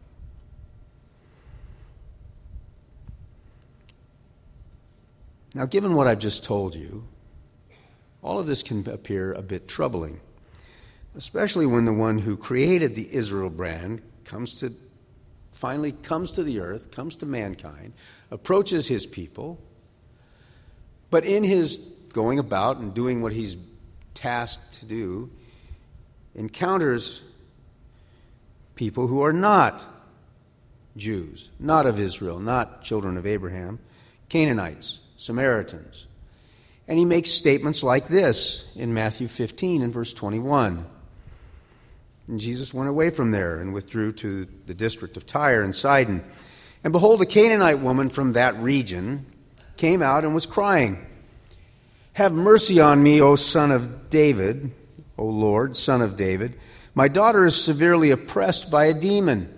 Now, given what I've just told you, all of this can appear a bit troubling, especially when the one who created the Israel brand comes to, finally comes to the earth, comes to mankind, approaches his people, but in his going about and doing what he's tasked to do, encounters people who are not Jews, not of Israel, not children of Abraham, Canaanites, Samaritans. And he makes statements like this in Matthew fifteen and verse twenty-one. And Jesus went away from there and withdrew to the district of Tyre and Sidon. And behold, a Canaanite woman from that region came out and was crying, "Have mercy on me, O son of David, O Lord, son of David. My daughter is severely oppressed by a demon."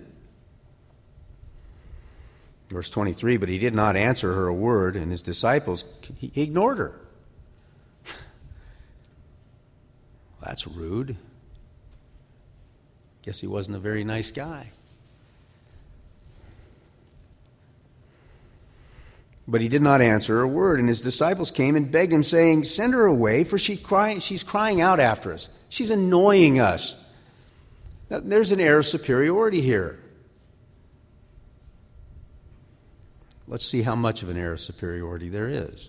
Verse twenty-three, but he did not answer her a word, and his disciples, he ignored her. Well, that's rude. Guess he wasn't a very nice guy. But he did not answer her a word, and his disciples came and begged him, saying, "Send her away, for she cry, she's crying out after us. She's annoying us." Now, there's an air of superiority here. Let's see how much of an air of superiority there is.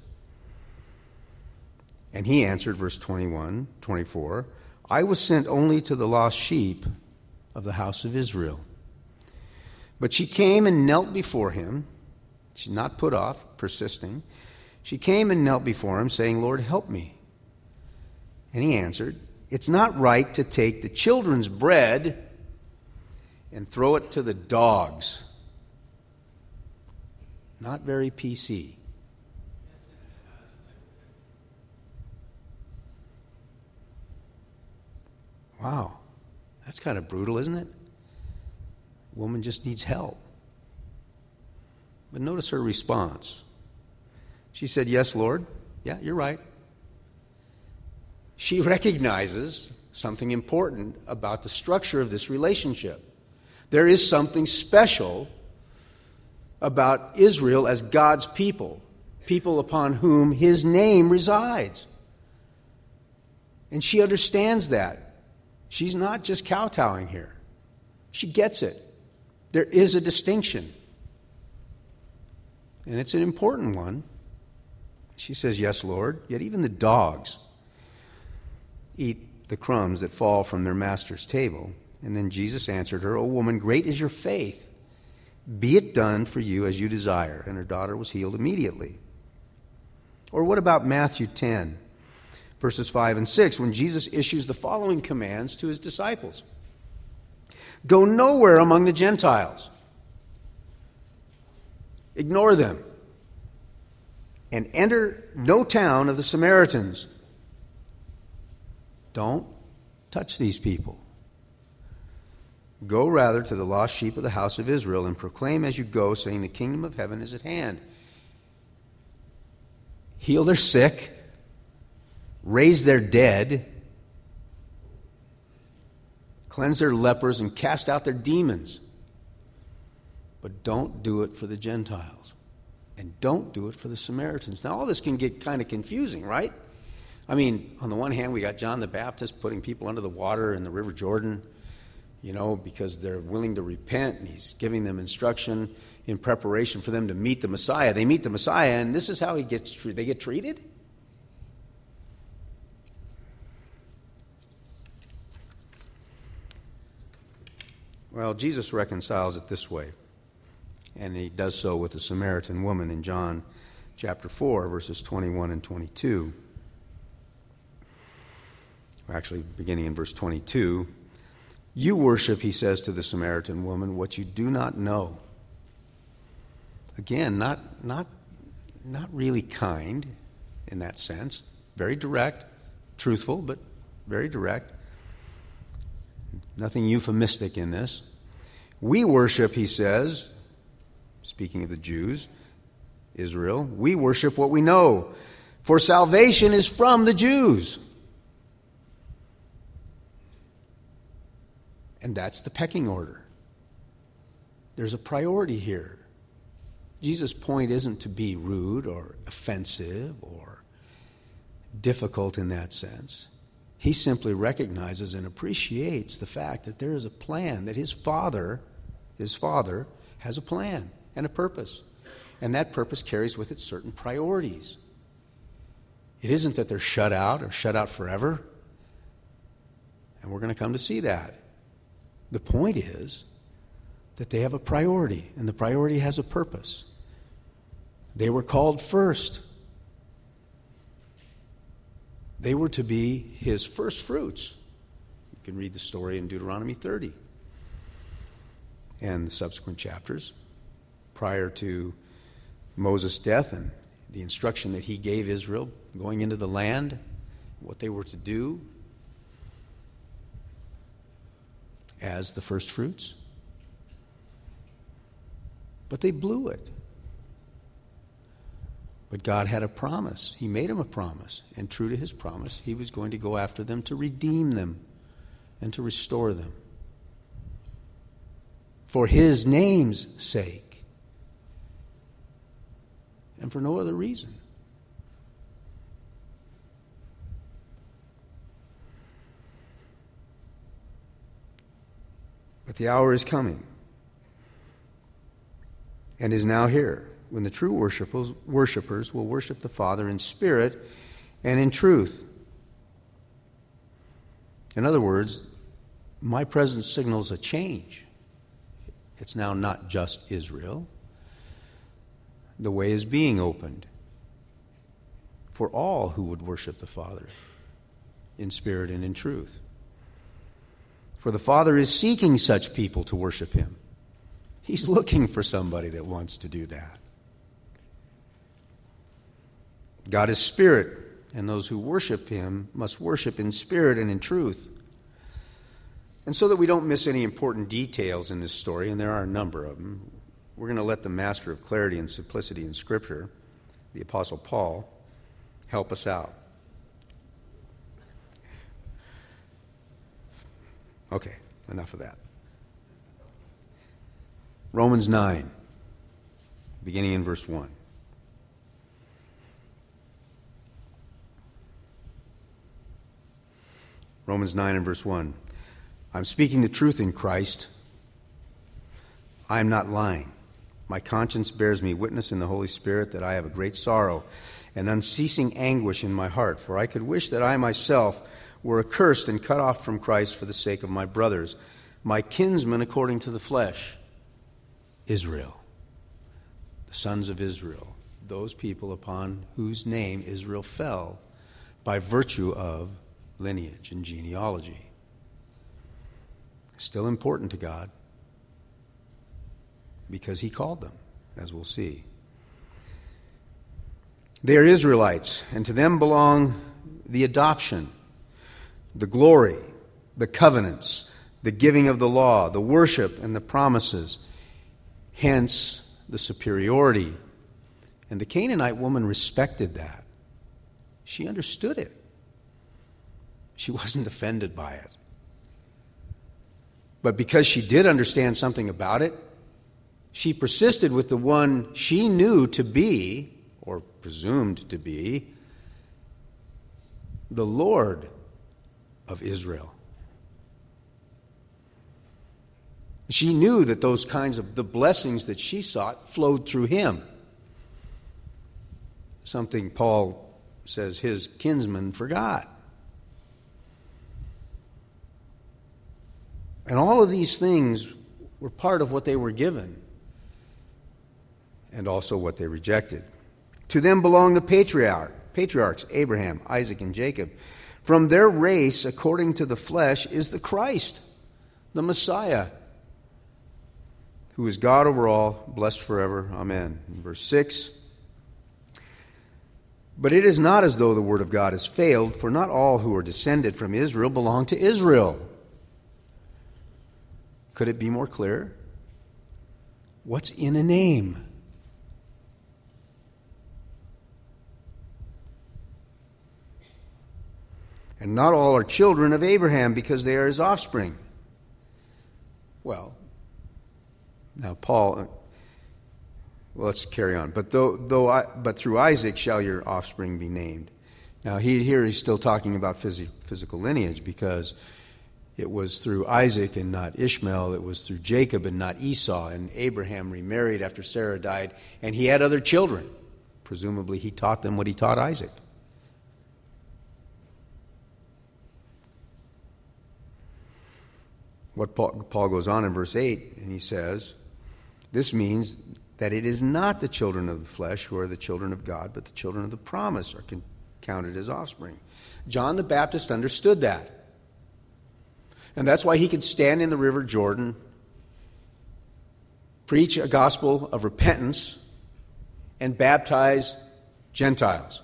And he answered, verse twenty-one, twenty-four, "I was sent only to the lost sheep of the house of Israel." But she came and knelt before him. She's not put off, persisting. She came and knelt before him, saying, "Lord, help me." And he answered, "It's not right to take the children's bread and throw it to the dogs." Not very P C. Wow, that's kind of brutal, isn't it? Woman just needs help. But notice her response. She said, "Yes, Lord. Yeah, you're right." She recognizes something important about the structure of this relationship. There is something special about Israel as God's people, people upon whom his name resides. And she understands that. She's not just kowtowing here. She gets it. There is a distinction. And it's an important one. She says, "Yes, Lord." Yet even the dogs eat the crumbs that fall from their master's table. And then Jesus answered her, "O woman, great is your faith. Be it done for you as you desire." And her daughter was healed immediately. Or what about Matthew ten, verses five and six, when Jesus issues the following commands to his disciples? "Go nowhere among the Gentiles. Ignore them. And enter no town of the Samaritans." Don't touch these people. "Go rather to the lost sheep of the house of Israel and proclaim as you go, saying, the kingdom of heaven is at hand." Heal their sick, raise their dead, cleanse their lepers, and cast out their demons. But don't do it for the Gentiles. And don't do it for the Samaritans. Now, all this can get kind of confusing, right? I mean, on the one hand, we got John the Baptist putting people under the water in the River Jordan, you know, because they're willing to repent, and he's giving them instruction in preparation for them to meet the Messiah. They meet the Messiah, and this is how he gets they get treated? Well, Jesus reconciles it this way, and he does so with the Samaritan woman in John chapter four, verses twenty-one and twenty-two. Actually, beginning in verse twenty-two. You worship, he says to the Samaritan woman, what you do not know. Again, not, not, not really kind in that sense. Very direct, truthful, but very direct. Nothing euphemistic in this. We worship, he says, speaking of the Jews, Israel, we worship what we know, for salvation is from the Jews. And that's the pecking order. There's a priority here. Jesus' point isn't to be rude or offensive or difficult in that sense. He simply recognizes and appreciates the fact that there is a plan, that his Father, his Father has a plan and a purpose. And that purpose carries with it certain priorities. It isn't that they're shut out or shut out forever. And we're going to come to see that. The point is that they have a priority, and the priority has a purpose. They were called first. They were to be his first fruits. You can read the story in Deuteronomy thirty and the subsequent chapters prior to Moses' death and the instruction that he gave Israel going into the land, what they were to do as the first fruits. But they blew it. But God had a promise. He made them a promise. And true to his promise, he was going to go after them to redeem them and to restore them. For his name's sake. And for no other reason. But the hour is coming and is now here when the true worshipers, worshipers will worship the Father in spirit and in truth. In other words, my presence signals a change. It's now not just Israel. The way is being opened for all who would worship the Father in spirit and in truth. For the Father is seeking such people to worship him. He's looking for somebody that wants to do that. God is spirit, and those who worship him must worship in spirit and in truth. And so that we don't miss any important details in this story, and there are a number of them, we're going to let the master of clarity and simplicity in Scripture, the Apostle Paul, help us out. Okay, enough of that. Romans nine, beginning in verse one. Romans nine and verse one. I'm speaking the truth in Christ. I am not lying. My conscience bears me witness in the Holy Spirit that I have a great sorrow and unceasing anguish in my heart, for I could wish that I myself were accursed and cut off from Christ for the sake of my brothers, my kinsmen according to the flesh, Israel, the sons of Israel, those people upon whose name Israel fell by virtue of lineage and genealogy. Still important to God because he called them, as we'll see. They are Israelites, and to them belong the adoption, the glory, the covenants, the giving of the law, the worship, and the promises. Hence, the superiority. And the Canaanite woman respected that. She understood it. She wasn't offended by it. But because she did understand something about it, she persisted with the one she knew to be, or presumed to be, the Lord of Israel. She knew that those kinds of the blessings that she sought flowed through him. Something Paul says his kinsmen forgot. And all of these things were part of what they were given and also what they rejected. To them belong the patriarch, patriarchs, Abraham, Isaac, and Jacob. From their race, according to the flesh, is the Christ, the Messiah, who is God over all, blessed forever. Amen. In verse six, but it is not as though the word of God has failed, for not all who are descended from Israel belong to Israel. Could it be more clear? What's in a name? And not all are children of Abraham because they are his offspring. Well, now Paul, well, let's carry on. But though, though, I, but through Isaac shall your offspring be named. Now he, here he's still talking about phys- physical lineage, because it was through Isaac and not Ishmael. It was through Jacob and not Esau. And Abraham remarried after Sarah died, and he had other children. Presumably he taught them what he taught Isaac. What Paul, Paul goes on in verse eight, and he says, this means that it is not the children of the flesh who are the children of God, but the children of the promise are con- counted as offspring. John the Baptist understood that. And that's why he could stand in the river Jordan, preach a gospel of repentance, and baptize Gentiles.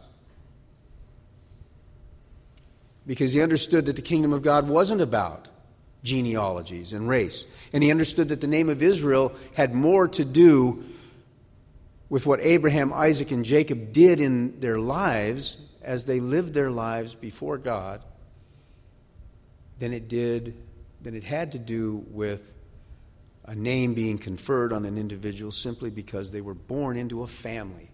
Because he understood that the kingdom of God wasn't about genealogies and race. And he understood that the name of Israel had more to do with what Abraham, Isaac, and Jacob did in their lives as they lived their lives before God than it did, than it had to do with a name being conferred on an individual simply because they were born into a family.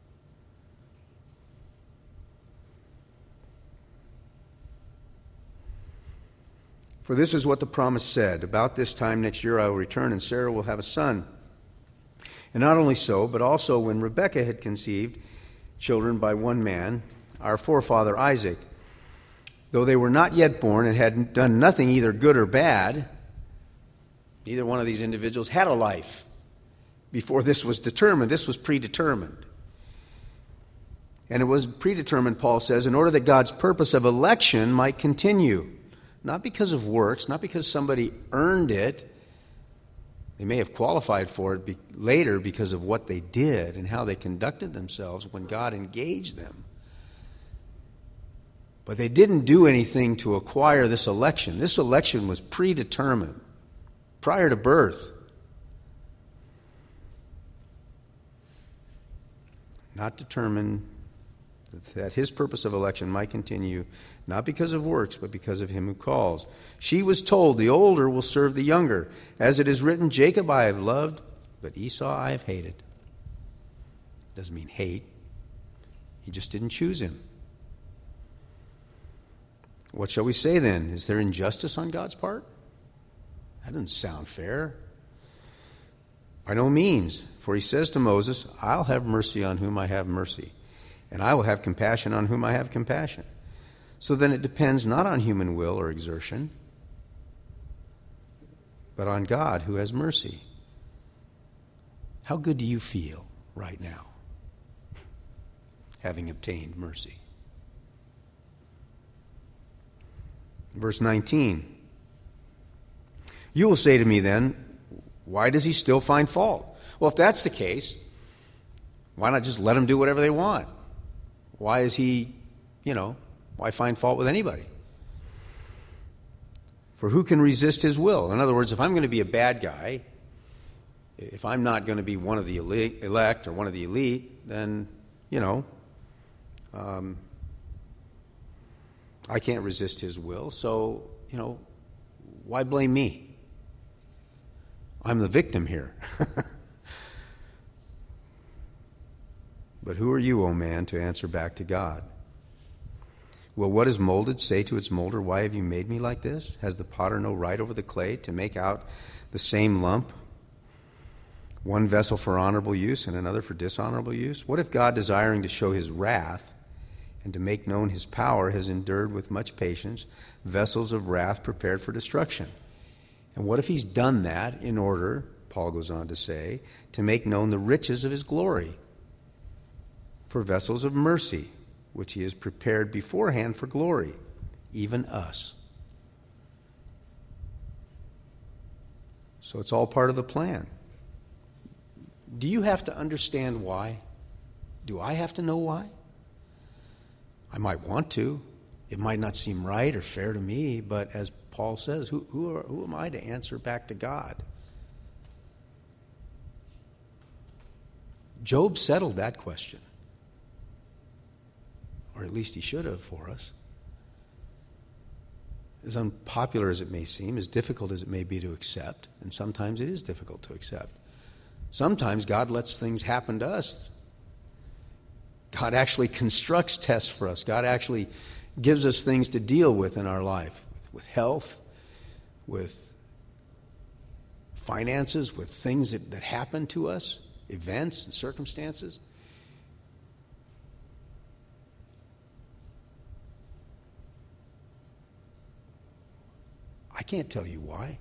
For this is what the promise said, about this time next year I will return, and Sarah will have a son. And not only so, but also when Rebekah had conceived children by one man, our forefather Isaac, though they were not yet born and had done nothing either good or bad, neither one of these individuals had a life before this was determined. This was predetermined. And it was predetermined, Paul says, in order that God's purpose of election might continue. Not because of works, not because somebody earned it. They may have qualified for it be- later because of what they did and how they conducted themselves when God engaged them. But they didn't do anything to acquire this election. This election was predetermined prior to birth. Not determined that his purpose of election might continue, not because of works, but because of him who calls. She was told, the older will serve the younger. As it is written, Jacob I have loved, but Esau I have hated. Doesn't mean hate. He just didn't choose him. What shall we say then? Is there injustice on God's part? That doesn't sound fair. By no means. For he says to Moses, I'll have mercy on whom I have mercy, and I will have compassion on whom I have compassion. So then it depends not on human will or exertion, but on God who has mercy. How good do you feel right now, having obtained mercy? Verse nineteen. You will say to me then, why does he still find fault? Well, if that's the case, why not just let him do whatever they want? Why is he, you know, why find fault with anybody? For who can resist his will? In other words, if I'm going to be a bad guy, if I'm not going to be one of the elect or one of the elite, then, you know, um, I can't resist his will. So, you know, why blame me? I'm the victim here. But who are you, O man, to answer back to God? Will what is molded say to its molder, why have you made me like this? Has the potter no right over the clay to make out the same lump, one vessel for honorable use and another for dishonorable use? What if God, desiring to show his wrath and to make known his power, has endured with much patience vessels of wrath prepared for destruction? And what if he's done that in order, Paul goes on to say, to make known the riches of his glory? for vessels of mercy, which he has prepared beforehand for glory, even us. So it's all part of the plan. Do you have to understand why? Do I have to know why? I might want to. It might not seem right or fair to me, but as Paul says, who, who, are, who am I to answer back to God? Job settled that question. Or at least he should have for us. As unpopular as it may seem, as difficult as it may be to accept, and sometimes it is difficult to accept, sometimes God lets things happen to us. God actually constructs tests for us. God actually gives us things to deal with in our life, with health, with finances, with things that, that happen to us, events and circumstances. I can't tell you why.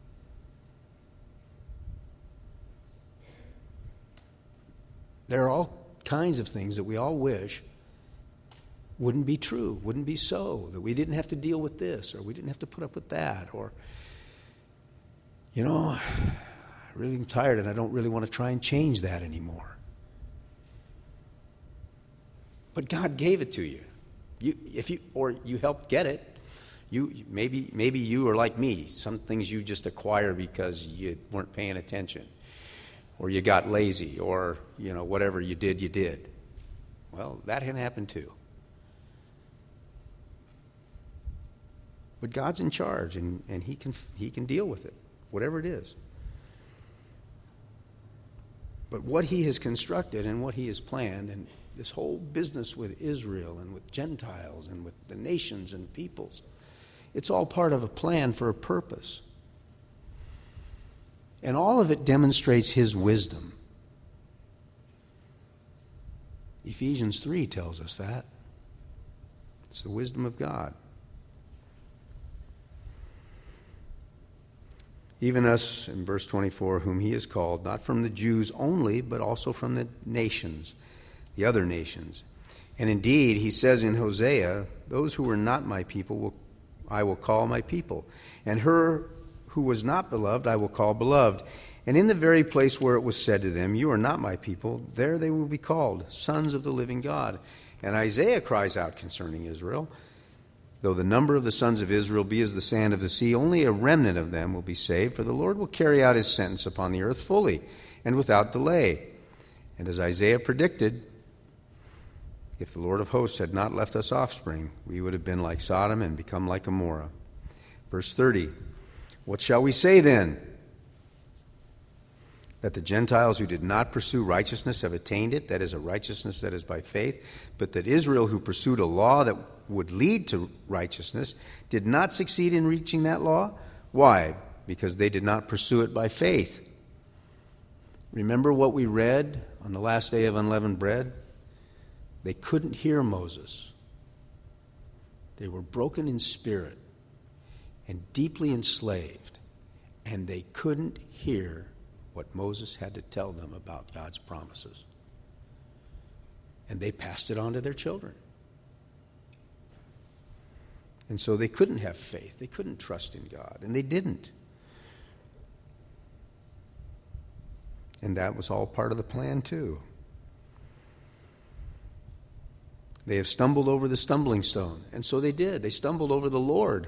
There are all kinds of things that we all wish wouldn't be true, wouldn't be so, that we didn't have to deal with this, or we didn't have to put up with that, or, you know, I really am tired and I don't really want to try and change that anymore. But God gave it to you. You if you or you helped get it. You maybe maybe you are like me. Some things you just acquire because you weren't paying attention, or you got lazy, or you know whatever you did, you did. Well, that can happen too. But God's in charge, and, and he can he can deal with it, whatever it is. But what he has constructed and what he has planned, and this whole business with Israel and with Gentiles and with the nations and peoples, it's all part of a plan for a purpose. And all of it demonstrates his wisdom. Ephesians three tells us that. It's the wisdom of God. Even us, in verse twenty-four, whom he has called, not from the Jews only, but also from the nations, the other nations. And indeed, he says in Hosea, those who were not my people will I will call my people, and her who was not beloved I will call beloved. And in the very place where it was said to them, you are not my people, there they will be called sons of the living God. And Isaiah cries out concerning Israel, though the number of the sons of Israel be as the sand of the sea, only a remnant of them will be saved, for the Lord will carry out his sentence upon the earth fully and without delay. And as Isaiah predicted, if the Lord of hosts had not left us offspring, we would have been like Sodom and become like Gomorrah. Verse thirty, what shall we say then? That the Gentiles who did not pursue righteousness have attained it, that is, a righteousness that is by faith, but that Israel, who pursued a law that would lead to righteousness, did not succeed in reaching that law? Why? Because they did not pursue it by faith. Remember what we read on the last day of unleavened bread? They couldn't hear Moses. They were broken in spirit and deeply enslaved, and they couldn't hear what Moses had to tell them about God's promises. And they passed it on to their children. And so they couldn't have faith. They couldn't trust in God, and they didn't. And that was all part of the plan too. They have stumbled over the stumbling stone. And so they did. They stumbled over the Lord.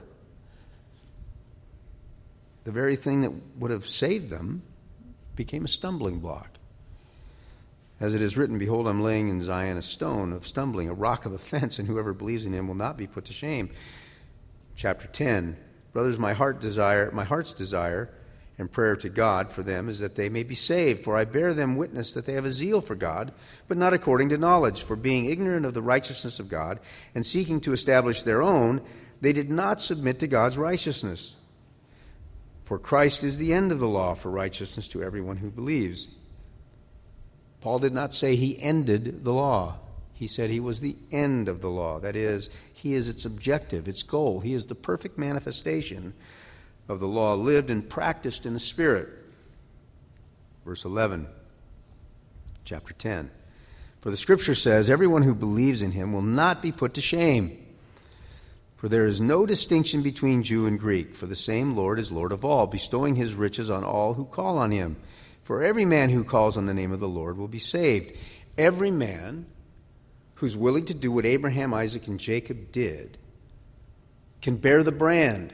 The very thing that would have saved them became a stumbling block. As it is written, behold, I'm laying in Zion a stone of stumbling, a rock of offense, and whoever believes in him will not be put to shame. Chapter ten, brothers, my heart desire, my heart's desire and prayer to God for them is that they may be saved. For I bear them witness that they have a zeal for God, but not according to knowledge. For being ignorant of the righteousness of God and seeking to establish their own, they did not submit to God's righteousness. For Christ is the end of the law for righteousness to everyone who believes. Paul did not say he ended the law. He said he was the end of the law. That is, he is its objective, its goal. He is the perfect manifestation of the law lived and practiced in the Spirit. Verse eleven, chapter ten. For the Scripture says, everyone who believes in him will not be put to shame. For there is no distinction between Jew and Greek, for the same Lord is Lord of all, bestowing his riches on all who call on him. For every man who calls on the name of the Lord will be saved. Every man who's willing to do what Abraham, Isaac, and Jacob did can bear the brand.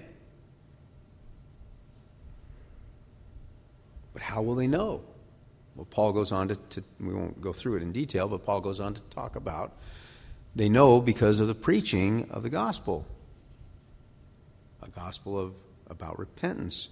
But how will they know? Well, Paul goes on to, to, we won't go through it in detail, but Paul goes on to talk about, they know because of the preaching of the gospel. A gospel of about repentance.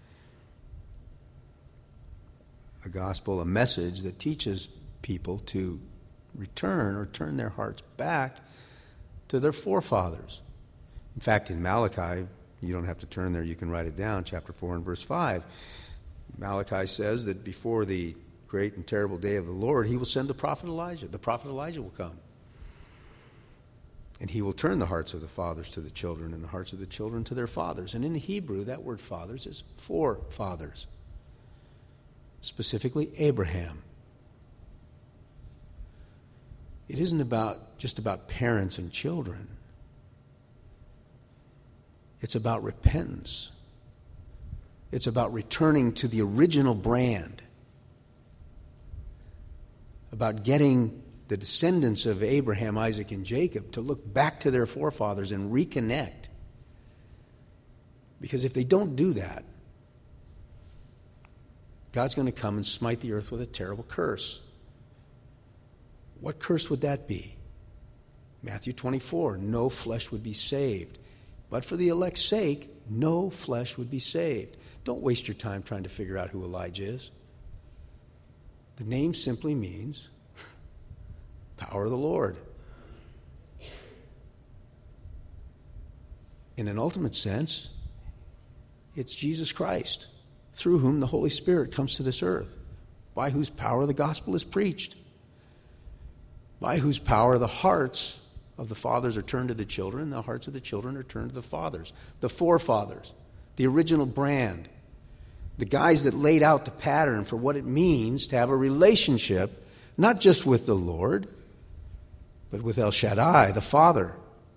A gospel, a message that teaches people to return or turn their hearts back to their forefathers. In fact, in Malachi, you don't have to turn there, you can write it down, chapter four and verse five. Malachi says that before the great and terrible day of the Lord, he will send the prophet Elijah. The prophet Elijah will come. And he will turn the hearts of the fathers to the children and the hearts of the children to their fathers. And in the Hebrew, that word fathers is forefathers. Specifically, Abraham. It isn't about just about parents and children. It's about repentance. It's about returning to the original brand. About getting the descendants of Abraham, Isaac, and Jacob to look back to their forefathers and reconnect. Because if they don't do that, God's going to come and smite the earth with a terrible curse. What curse would that be? Matthew twenty-four, no flesh would be saved. But for the elect's sake, no flesh would be saved. Don't waste your time trying to figure out who Elijah is. The name simply means power of the Lord. In an ultimate sense, it's Jesus Christ, through whom the Holy Spirit comes to this earth, by whose power the gospel is preached, by whose power the hearts of the fathers are turned to the children, the hearts of the children are turned to the fathers, the forefathers, the original brand, the guys that laid out the pattern for what it means to have a relationship, not just with the Lord, but with El Shaddai, the Father.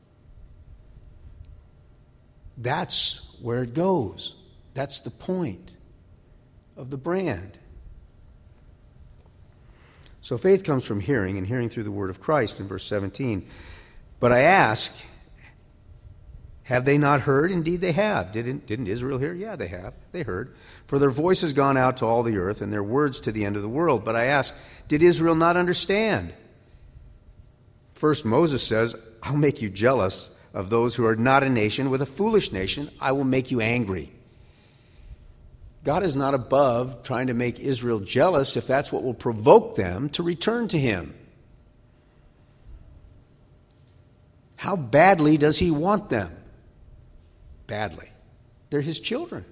That's where it goes. That's the point of the brand. So faith comes from hearing, and hearing through the word of Christ in verse seventeen. But I ask, have they not heard? Indeed they have. Didn't, didn't Israel hear? Yeah, they have. They heard. For their voice has gone out to all the earth, and their words to the end of the world. But I ask, did Israel not understand? First, Moses says, I'll make you jealous of those who are not a nation. With a foolish nation, I will make you angry. God is not above trying to make Israel jealous if that's what will provoke them to return to him. How badly does he want them? Badly. They're his children.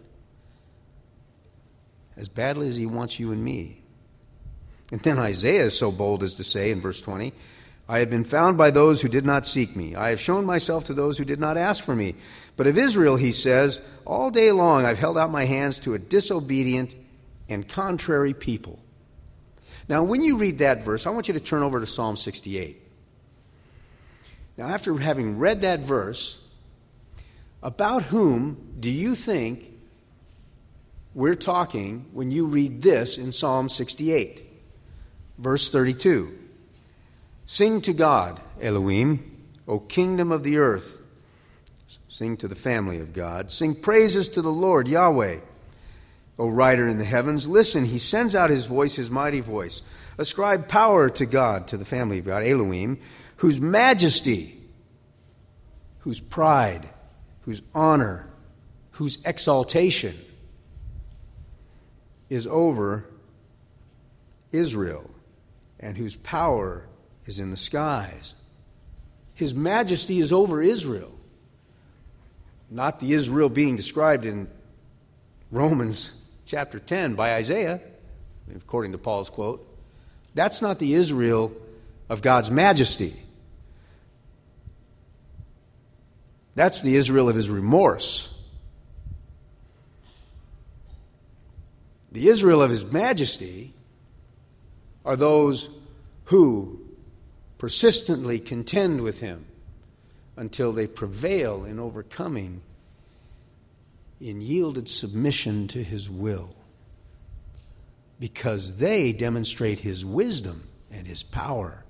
As badly as he wants you and me. And then Isaiah is so bold as to say in verse twenty, I have been found by those who did not seek me. I have shown myself to those who did not ask for me. But of Israel, he says, all day long I've held out my hands to a disobedient and contrary people. Now, when you read that verse, I want you to turn over to Psalm sixty-eight. Now, after having read that verse, about whom do you think we're talking when you read this in Psalm sixty-eight? Verse thirty-two. Sing to God, Elohim, O kingdom of the earth. Sing to the family of God. Sing praises to the Lord, Yahweh. O rider in the heavens, listen, he sends out his voice, his mighty voice. Ascribe power to God, to the family of God, Elohim, whose majesty, whose pride, whose honor, whose exaltation is over Israel, and whose power is in the skies. His majesty is over Israel. Not the Israel being described in Romans chapter ten by Isaiah, according to Paul's quote. That's not the Israel of God's majesty. That's the Israel of his remorse. The Israel of his majesty are those who persistently contend with him until they prevail in overcoming, in yielded submission to his will, because they demonstrate his wisdom and his power.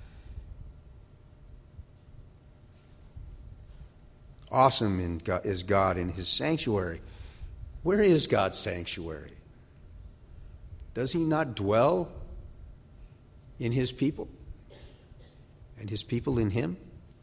Awesome in God, is God in his sanctuary. Where is God's sanctuary? Does he not dwell in his people and his people in him?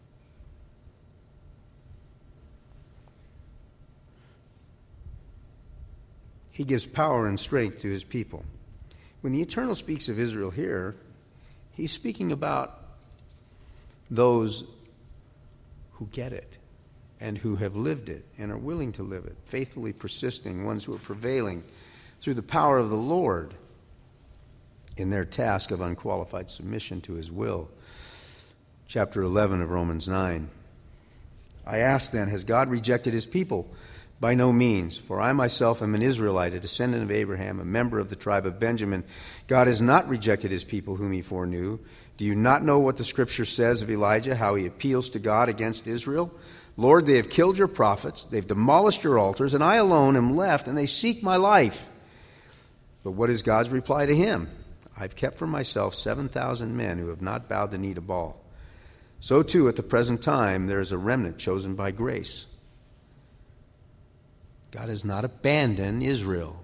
He gives power and strength to his people. When the Eternal speaks of Israel here, he's speaking about those who get it and who have lived it and are willing to live it, faithfully persisting, ones who are prevailing through the power of the Lord in their task of unqualified submission to his will. Chapter eleven of Romans nine. I ask then, has God rejected his people? By no means, for I myself am an Israelite, a descendant of Abraham, a member of the tribe of Benjamin. God has not rejected his people whom he foreknew. Do you not know what the Scripture says of Elijah, how he appeals to God against Israel? Lord, they have killed your prophets, they've demolished your altars, and I alone am left, and they seek my life. But what is God's reply to him? I've kept for myself seven thousand men who have not bowed the knee to Baal. So too, at the present time, there is a remnant chosen by grace. God has not abandoned Israel,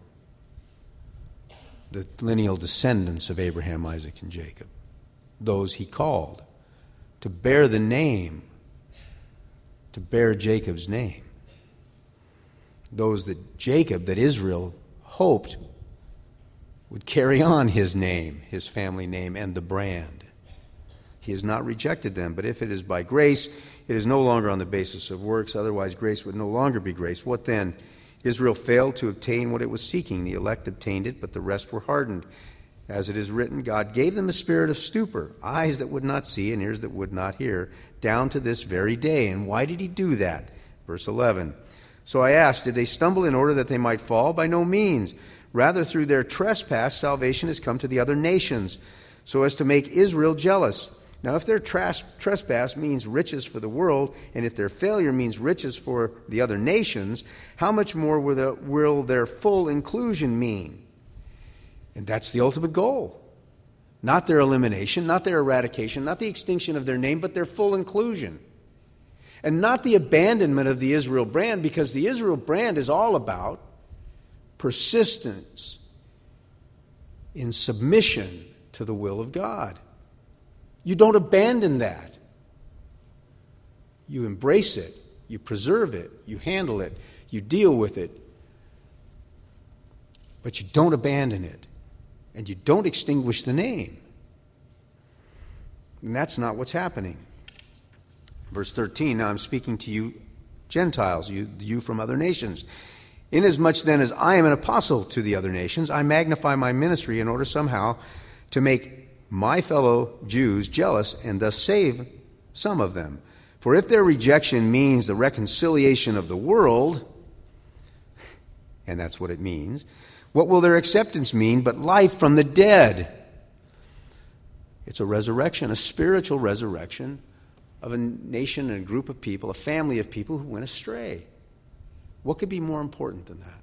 the lineal descendants of Abraham, Isaac, and Jacob, those he called to bear the name, to bear Jacob's name. Those that Jacob, that Israel hoped would carry on his name, his family name, and the brand. He has not rejected them, but if it is by grace, it is no longer on the basis of works. Otherwise, grace would no longer be grace. What then? Israel failed to obtain what it was seeking. The elect obtained it, but the rest were hardened. As it is written, God gave them a spirit of stupor, eyes that would not see and ears that would not hear, down to this very day. And why did he do that? Verse eleven. So I asked, did they stumble in order that they might fall? By no means. Rather, through their trespass, salvation has come to the other nations, so as to make Israel jealous. Now, if their tras- trespass means riches for the world, and if their failure means riches for the other nations, how much more will, the, will their full inclusion mean? And that's the ultimate goal. Not their elimination, not their eradication, not the extinction of their name, but their full inclusion. And not the abandonment of the Israel brand, because the Israel brand is all about persistence in submission to the will of God. You don't abandon that. You embrace it. You preserve it. You handle it. You deal with it. But you don't abandon it. And you don't extinguish the name. And that's not what's happening. Verse thirteen, now I'm speaking to you Gentiles, you, you from other nations. Inasmuch then as I am an apostle to the other nations, I magnify my ministry in order somehow to make my fellow Jews jealous and thus save some of them. For if their rejection means the reconciliation of the world, and that's what it means, what will their acceptance mean but life from the dead? It's a resurrection, a spiritual resurrection of a nation and a group of people, a family of people who went astray. What could be more important than that?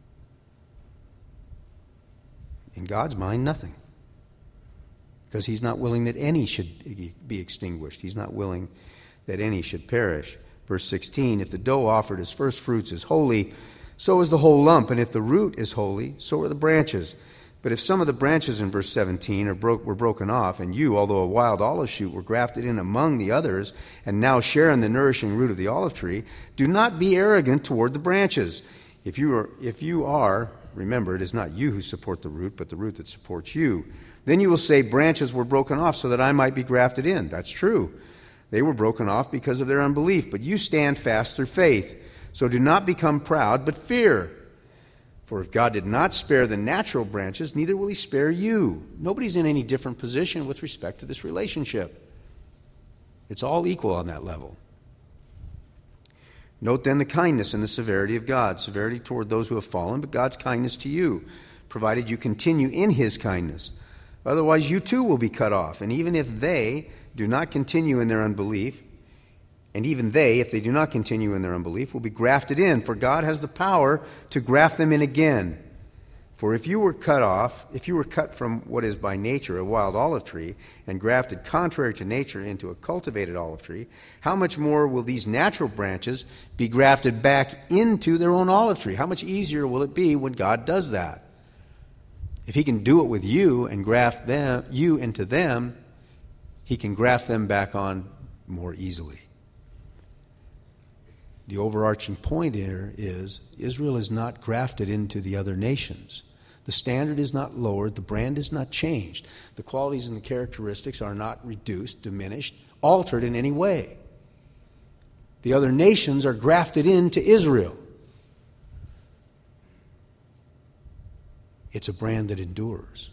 In God's mind, nothing. Because he's not willing that any should be extinguished. He's not willing that any should perish. Verse sixteen, if the dough offered as first fruits is holy, so is the whole lump. And if the root is holy, so are the branches. But if some of the branches in verse seventeen are broke, were broken off, and you, although a wild olive shoot, were grafted in among the others, and now share in the nourishing root of the olive tree, do not be arrogant toward the branches. If you are, if you are, remember, it is not you who support the root, but the root that supports you. Then you will say, branches were broken off so that I might be grafted in. That's true. They were broken off because of their unbelief, but you stand fast through faith. So do not become proud, but fear. For if God did not spare the natural branches, neither will he spare you. Nobody's in any different position with respect to this relationship. It's all equal on that level. Note then the kindness and the severity of God. Severity toward those who have fallen, but God's kindness to you, provided you continue in his kindness. Otherwise you too will be cut off. And even if they do not continue in their unbelief, and even they, if they do not continue in their unbelief, will be grafted in, for God has the power to graft them in again. For if you were cut off, if you were cut from what is by nature a wild olive tree, and grafted contrary to nature into a cultivated olive tree, how much more will these natural branches be grafted back into their own olive tree? How much easier will it be when God does that? If he can do it with you and graft them, you into them, he can graft them back on more easily. The overarching point here is Israel is not grafted into the other nations. The standard is not lowered. The brand is not changed. The qualities and the characteristics are not reduced, diminished, altered in any way. The other nations are grafted into Israel. It's a brand that endures.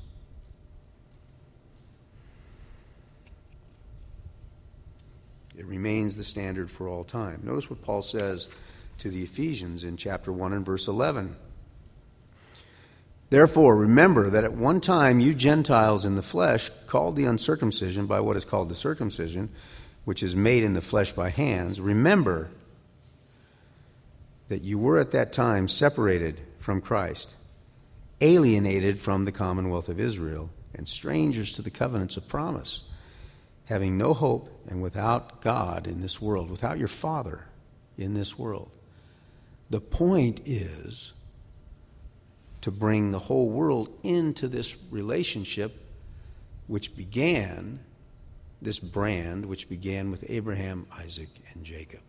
It remains the standard for all time. Notice what Paul says to the Ephesians in chapter one and verse eleven. Therefore, remember that at one time you Gentiles in the flesh, called the uncircumcision by what is called the circumcision, which is made in the flesh by hands, remember that you were at that time separated from Christ, alienated from the commonwealth of Israel, and strangers to the covenants of promise, having no hope and without God in this world, without your Father in this world. The point is to bring the whole world into this relationship which began, this brand which began with Abraham, Isaac, and Jacob.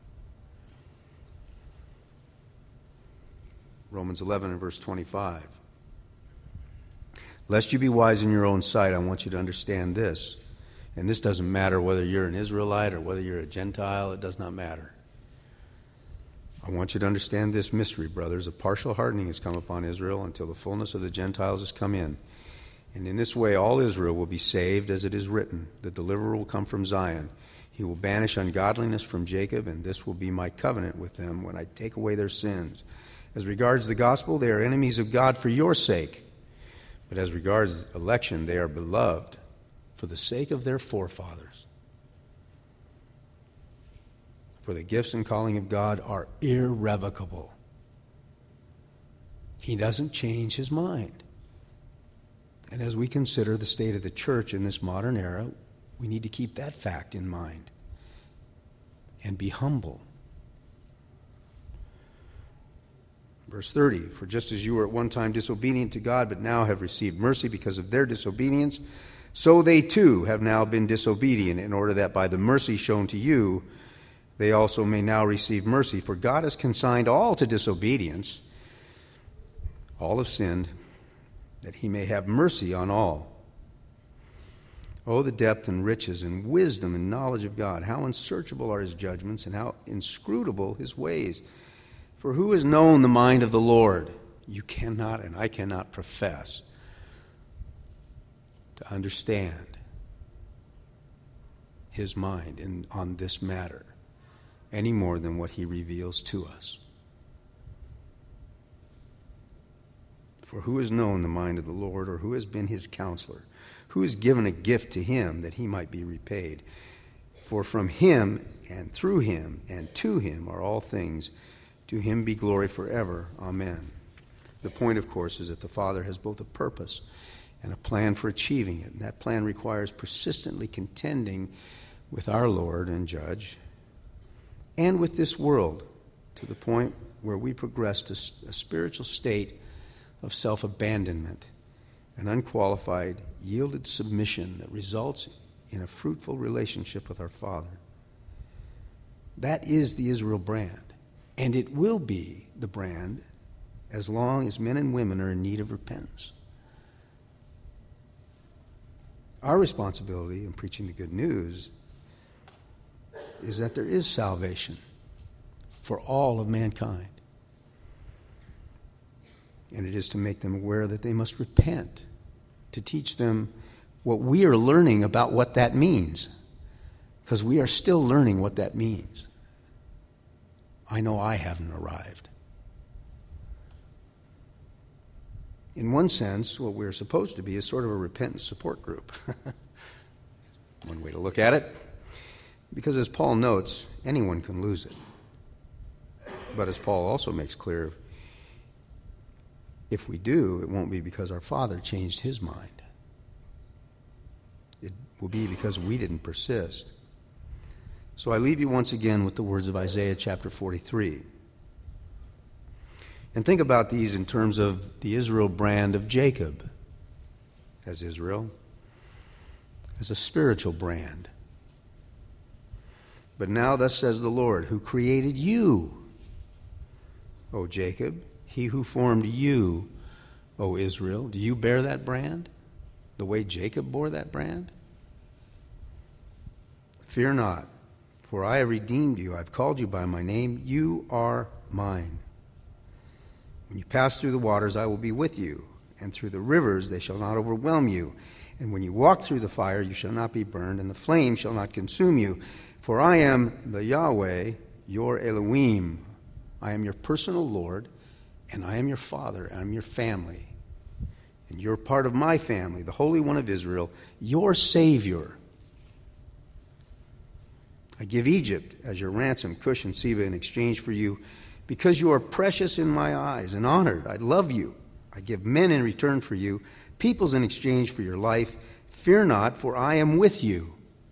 Romans eleven and verse twenty-five. Lest you be wise in your own sight, I want you to understand this. And this doesn't matter whether you're an Israelite or whether you're a Gentile. It does not matter. I want you to understand this mystery, brothers. A partial hardening has come upon Israel until the fullness of the Gentiles has come in. And in this way all Israel will be saved, as it is written. The deliverer will come from Zion. He will banish ungodliness from Jacob, and this will be my covenant with them when I take away their sins. As regards the gospel, they are enemies of God for your sake. But as regards election, they are beloved for the sake of their forefathers. For the gifts and calling of God are irrevocable. He doesn't change his mind. And as we consider the state of the church in this modern era, we need to keep that fact in mind and be humble. Verse thirty, for just as you were at one time disobedient to God, but now have received mercy because of their disobedience, so they too have now been disobedient, in order that by the mercy shown to you, they also may now receive mercy. For God has consigned all to disobedience. All have sinned, that he may have mercy on all. Oh, the depth and riches and wisdom and knowledge of God. How unsearchable are his judgments and how inscrutable his ways. For who has known the mind of the Lord? You cannot and I cannot profess to understand his mind in, on this matter any more than what he reveals to us. For who has known the mind of the Lord, or who has been his counselor? Who has given a gift to him that he might be repaid? For from him and through him and to him are all things. To him be glory forever. Amen. The point, of course, is that the Father has both a purpose and a plan for achieving it. And that plan requires persistently contending with our Lord and Judge and with this world to the point where we progress to a spiritual state of self-abandonment, an unqualified, yielded submission that results in a fruitful relationship with our Father. That is the Israel brand, and it will be the brand as long as men and women are in need of repentance. Our responsibility in preaching the good news is that there is salvation for all of mankind. And it is to make them aware that they must repent, to teach them what we are learning about what that means, because we are still learning what that means. I know I haven't arrived. In one sense, what we're supposed to be is sort of a repentance support group. One way to look at it. Because as Paul notes, anyone can lose it. But as Paul also makes clear, if we do, it won't be because our Father changed his mind. It will be because we didn't persist. So I leave you once again with the words of Isaiah chapter forty-three. And think about these in terms of the Israel brand of Jacob as Israel, as a spiritual brand. But now thus says the Lord, who created you, O Jacob, he who formed you, O Israel. Do you bear that brand the way Jacob bore that brand? Fear not, for I have redeemed you. I've called you by my name. You are mine. When you pass through the waters, I will be with you, and through the rivers they shall not overwhelm you. And when you walk through the fire, you shall not be burned, and the flame shall not consume you. For I am the Yahweh, your Elohim. I am your personal Lord, and I am your Father. I am your family. And you're part of my family, the Holy One of Israel, your Savior. I give Egypt as your ransom, Cush and Seba, in exchange for you, because you are precious in my eyes and honored. I love you. I give men in return for you, peoples in exchange for your life. Fear not, for I am with you.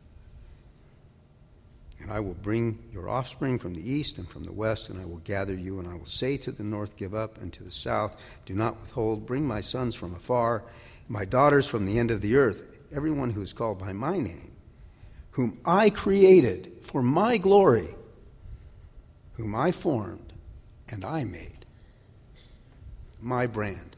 And I will bring your offspring from the east and from the west, and I will gather you, and I will say to the north, give up, and to the south, do not withhold. Bring my sons from afar, my daughters from the end of the earth, everyone who is called by my name, whom I created for my glory, whom I formed and I made. My brand.